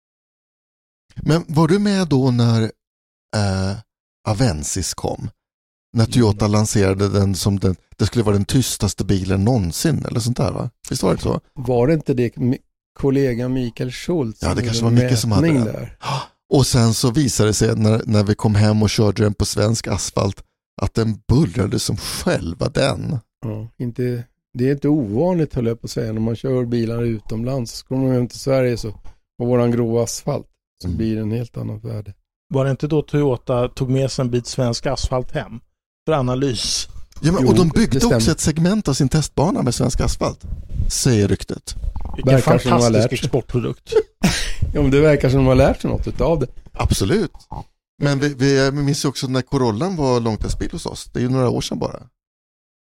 Men var du med då när äh, Avensis kom? När Toyota mm. lanserade den som den, det skulle vara den tystaste bilen någonsin eller sånt där va? Visst var det så? Var det inte det kollega Mikael Schultz? Ja, det kanske var mycket som hade den. Där. Och sen så visade det sig när, när vi kom hem och körde den på svensk asfalt att den bullrade som själva den. Ja, inte, det är inte ovanligt höll jag på att säga när man kör bilar utomlands. Så kommer man hem till Sverige så på våran grova asfalt så mm. blir det en helt annan värde. Var det inte då Toyota tog med sig en bit svensk asfalt hem för analys? Ja, men, och de byggde också ett segment av sin testbana med svensk asfalt, säger ryktet. Vilken fantastisk exportprodukt. Ja, men det verkar som de har lärt sig något av det. Absolut. Men vi, vi minns också när Corollan var långtestbil hos oss. Det är ju några år sedan bara.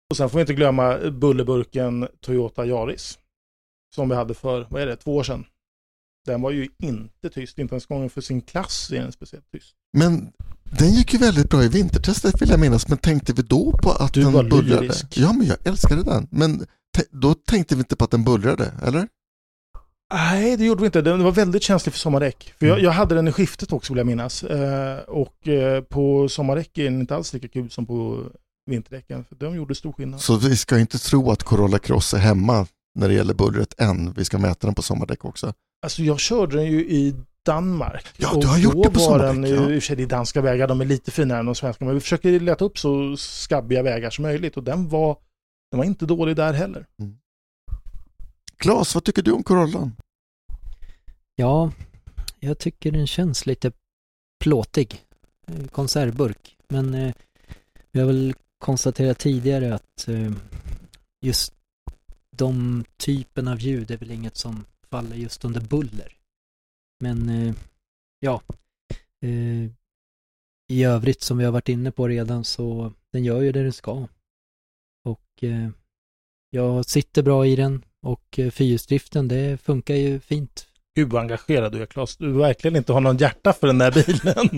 Och sen får vi inte glömma bullerburken Toyota Yaris. Som vi hade för, vad är det, två år sedan. Den var ju inte tyst, inte ens gången för sin klass är den speciellt tyst. Men den gick ju väldigt bra i vintertestet vill jag minnas, men tänkte vi då på att du den var bullrade? lyrisk. Ja, men jag älskade den. Men te- då tänkte vi inte på att den bullrade, eller? Nej, det gjorde vi inte. Den var väldigt känslig för sommardäck. För jag, jag hade den i skiftet också vill jag minnas. Eh, och eh, på sommardäck är den inte alls lika kul som på vinterdäcken. För de gjorde stor skillnad. Så vi ska inte tro att Corolla Cross är hemma när det gäller bullret än. Vi ska mäta den på sommardäck också. Alltså jag körde den ju i Danmark. Ja, du har gjort det på sommardäck. Och då var den ju, ja. I danska vägar, de är lite finare än de svenska. Men vi försöker leta upp så skabbiga vägar som möjligt. Och den var, den var inte dålig där heller. Mm. Claes, vad tycker du om Corollan? Ja, jag tycker den känns lite plåtig. Konservburk. Men eh, vi har väl konstaterat tidigare att eh, just de typen av ljud är väl inget som faller just under buller. Men eh, ja, eh, i övrigt som vi har varit inne på redan så den gör ju det den ska. Och eh, jag sitter bra i den och eh, fyrhjulsdriften, det funkar ju fint. Gud vad engagerad du är, Claes. Du verkligen inte har någon hjärta för den där bilen.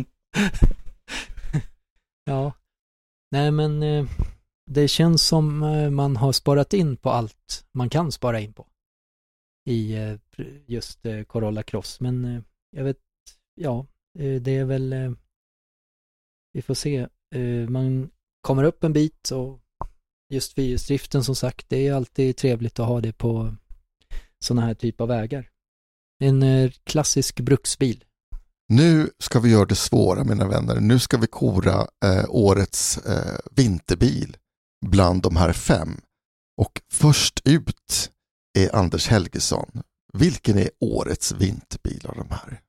Ja, nej men eh, det känns som eh, man har sparat in på allt man kan spara in på i eh, just eh, Corolla Cross. Men eh, jag vet, ja, eh, det är väl, eh, vi får se. Eh, man kommer upp en bit och just fyrhjulsdriften som sagt, det är alltid trevligt att ha det på sådana här typ av vägar. En eh, klassisk bruksbil. Nu ska vi göra det svåra, mina vänner. Nu ska vi kora eh, årets eh, vinterbil bland de här fem. Och först ut är Anders Helgesson. Vilken är årets vinterbil av de här?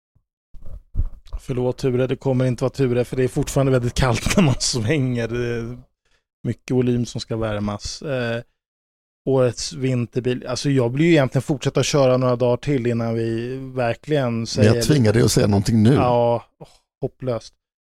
Förlåt Ture, det kommer inte vara Ture för det är fortfarande väldigt kallt när man svänger. Det är mycket volym som ska värmas. Eh, årets vinterbil, alltså jag blir ju egentligen fortsätta köra några dagar till innan vi verkligen säger... Men jag tvingar dig att säga någonting nu. Ja, oh, hopplöst.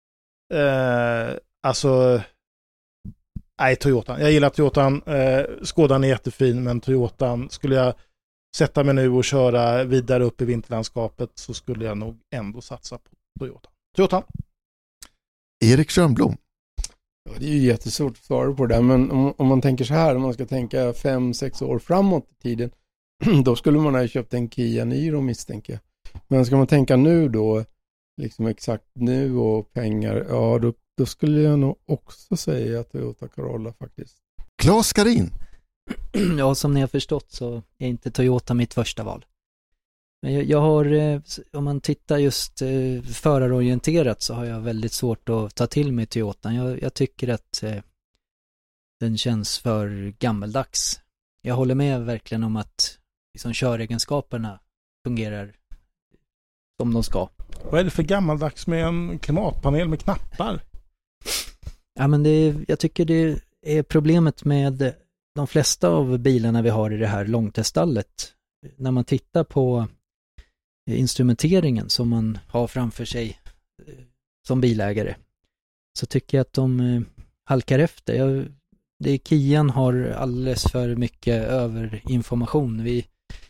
Eh, alltså... Nej, Toyotan. Jag gillar Toyotan. Eh, Skodan är jättefin, men Toyotan, skulle jag sätta mig nu och köra vidare upp i vinterlandskapet så skulle jag nog ändå satsa på Toyotan. Toyotan. Erik Schönblom. Ja, det är ju jättesvårt att svara på det där, men om, om man tänker så här, om man ska tänka fem, sex år framåt i tiden, då skulle man ha köpt en Kia Niro misstänker jag. Men ska man tänka nu då, liksom exakt nu och pengar, ja då, då skulle jag nog också säga Toyota Corolla faktiskt. Claes Karin. Ja, som ni har förstått så är inte Toyota mitt första val. Men jag, jag har, om man tittar just eh, förarorienterat så har jag väldigt svårt att ta till mig Toyotan. Jag, jag tycker att eh, den känns för gammeldags. Jag håller med verkligen om att liksom, köregenskaperna fungerar som de ska. Vad är det för gammaldags med en klimatpanel med knappar? Ja, men det, jag tycker det är problemet med de flesta av bilarna vi har i det här långteststallet. När man tittar på instrumenteringen som man har framför sig som bilägare så tycker jag att de halkar efter. Jag, det är Kian har alldeles för mycket överinformation. Vi,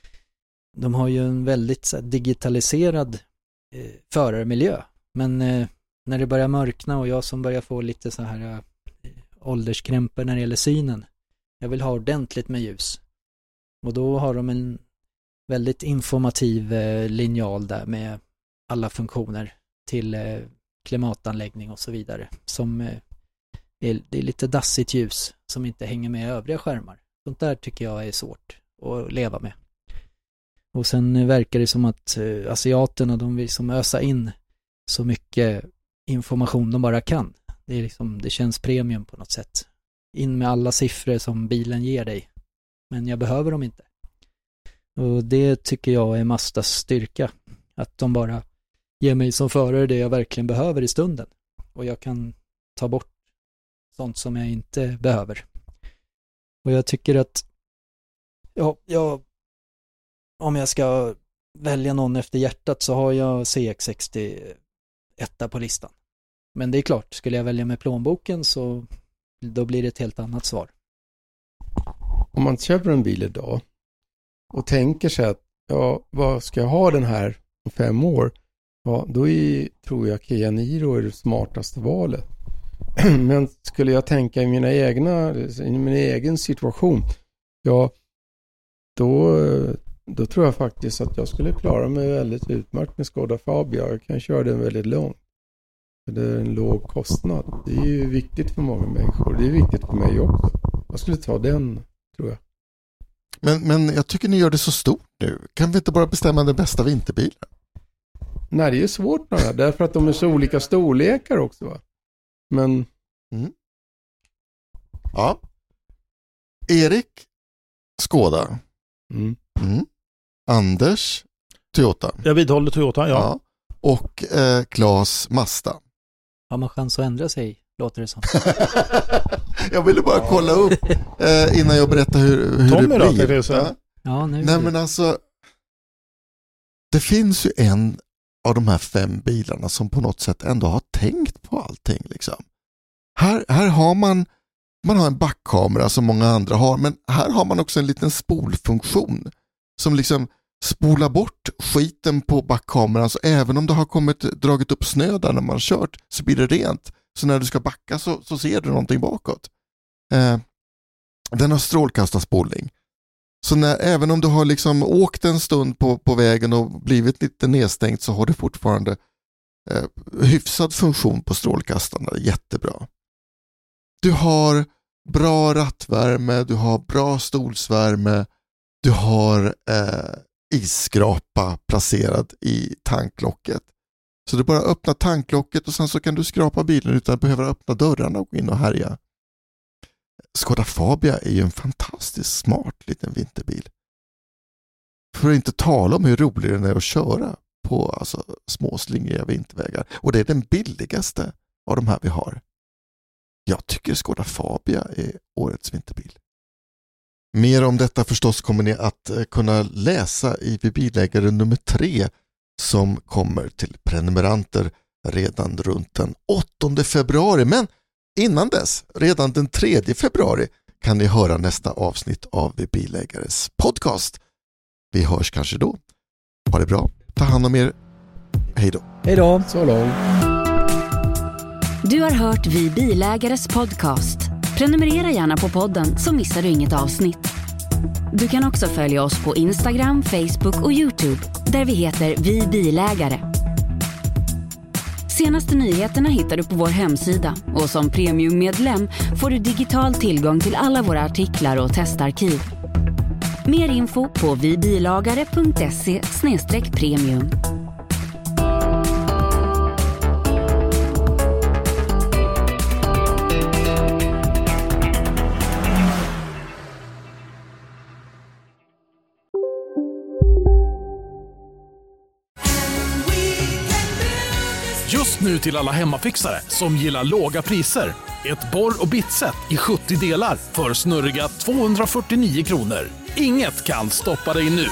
de har ju en väldigt så här, digitaliserad eh, förarmiljö. Men eh, när det börjar mörkna och jag som börjar få lite så här eh, ålderskrämpor när det gäller synen. Jag vill ha ordentligt med ljus. Och då har de en väldigt informativ eh, linjal där med alla funktioner till eh, klimatanläggning och så vidare. Som eh, är, det är lite dassigt ljus som inte hänger med övriga skärmar. Sånt där tycker jag är svårt att leva med. Och sen eh, verkar det som att eh, asiaterna de vill som ösa in så mycket information de bara kan. Det, är liksom, det känns premium på något sätt. In med alla siffror som bilen ger dig. Men jag behöver dem inte. Och det tycker jag är Mazdas styrka. Att de bara ger mig som förare det jag verkligen behöver i stunden. Och jag kan ta bort sånt som jag inte behöver. Och jag tycker att ja, jag, om jag ska välja någon efter hjärtat så har jag C X sextioett på listan. Men det är klart, skulle jag välja med plånboken så då blir det ett helt annat svar. om man köper en bil idag och tänker sig att ja, vad ska jag ha den här om fem år? Ja, då är, tror jag Kia Niro är det smartaste valet. Men skulle jag tänka i mina egna, i min egen situation, ja, då, då tror jag faktiskt att jag skulle klara mig väldigt utmärkt med Skoda Fabia. Jag kan köra den väldigt långt. Det är en låg kostnad. Det är ju viktigt för många människor. Det är viktigt för mig också. Jag skulle ta den, tror jag. Men, men jag tycker ni gör det så stort nu. Kan vi inte bara bestämma den bästa vinterbilen? Nej, det är svårt nu. Därför att de är så olika storlekar också, va? Men... Mm. Ja. Erik, Skoda. Mm. Mm. Anders, Toyota. Jag vidhåller Toyota, ja. ja. Och eh, Claes, Mazda. Har man chans att ändra sig, låter det som. Jag ville bara ja. kolla upp eh, innan jag berättar hur, hur Tommy det blir. Då, det ja. Ja, nu Nej, men alltså, det finns ju en av de här fem bilarna som på något sätt ändå har tänkt på allting. Liksom. Här, här har man man har en backkamera som många andra har, men här har man också en liten spolfunktion som liksom spolar bort skiten på backkameran, så även om det har kommit dragit upp snö där när man har kört så blir det rent. Så när du ska backa så, så ser du någonting bakåt. Eh, den har strålkastarspolning. Så när, även om du har liksom åkt en stund på, på vägen och blivit lite nedstängt så har du fortfarande eh, hyfsad funktion på strålkastarna. Jättebra. Du har bra rattvärme, du har bra stolsvärme, du har eh, isskrapa placerad i tanklocket. Så du bara öppnar tanklocket och sen så kan du skrapa bilen utan att behöva öppna dörrarna och gå in och härja. Skoda Fabia är ju en fantastiskt smart liten vinterbil. För att inte tala om hur rolig den är att köra på alltså, småslingriga vintervägar. Och det är den billigaste av de här vi har. Jag tycker Skoda Fabia är årets vinterbil. Mer om detta förstås kommer ni att kunna läsa i bilägare nummer tre som kommer till prenumeranter redan runt den åttonde februari. Men innan dess, redan den tredje februari, kan ni höra nästa avsnitt av Bilägares podcast. Vi hörs kanske då. Ha det bra. Ta hand om er. Hej då. Hej då. Så långt. Du har hört Vi Bilägares podcast. Prenumerera gärna på podden så missar du inget avsnitt. Du kan också följa oss på Instagram, Facebook och YouTube där vi heter Vi Bilägare. Senaste nyheterna hittar du på vår hemsida och som premiummedlem får du digital tillgång till alla våra artiklar och testarkiv. Mer info på vibilagare punkt se slash premium. Just nu till alla hemmafixare som gillar låga priser. Ett borr- och bitset i sjuttio delar för snurriga tvåhundrafyrtionio kronor. Inget kan stoppa dig nu.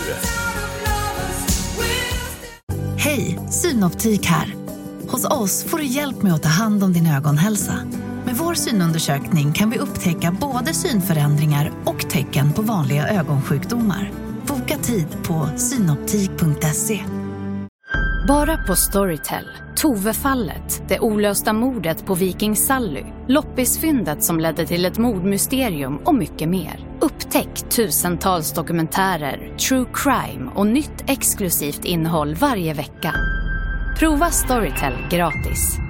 Hej, Synoptik här. Hos oss får du hjälp med att ta hand om din ögonhälsa. Med vår synundersökning kan vi upptäcka både synförändringar och tecken på vanliga ögonsjukdomar. Boka tid på synoptik punkt se. Bara på Storytel. Tove-fallet, det olösta mordet på Viking Sally, loppisfyndet som ledde till ett mordmysterium och mycket mer. Upptäck tusentals dokumentärer, true crime och nytt exklusivt innehåll varje vecka. Prova Storytel gratis.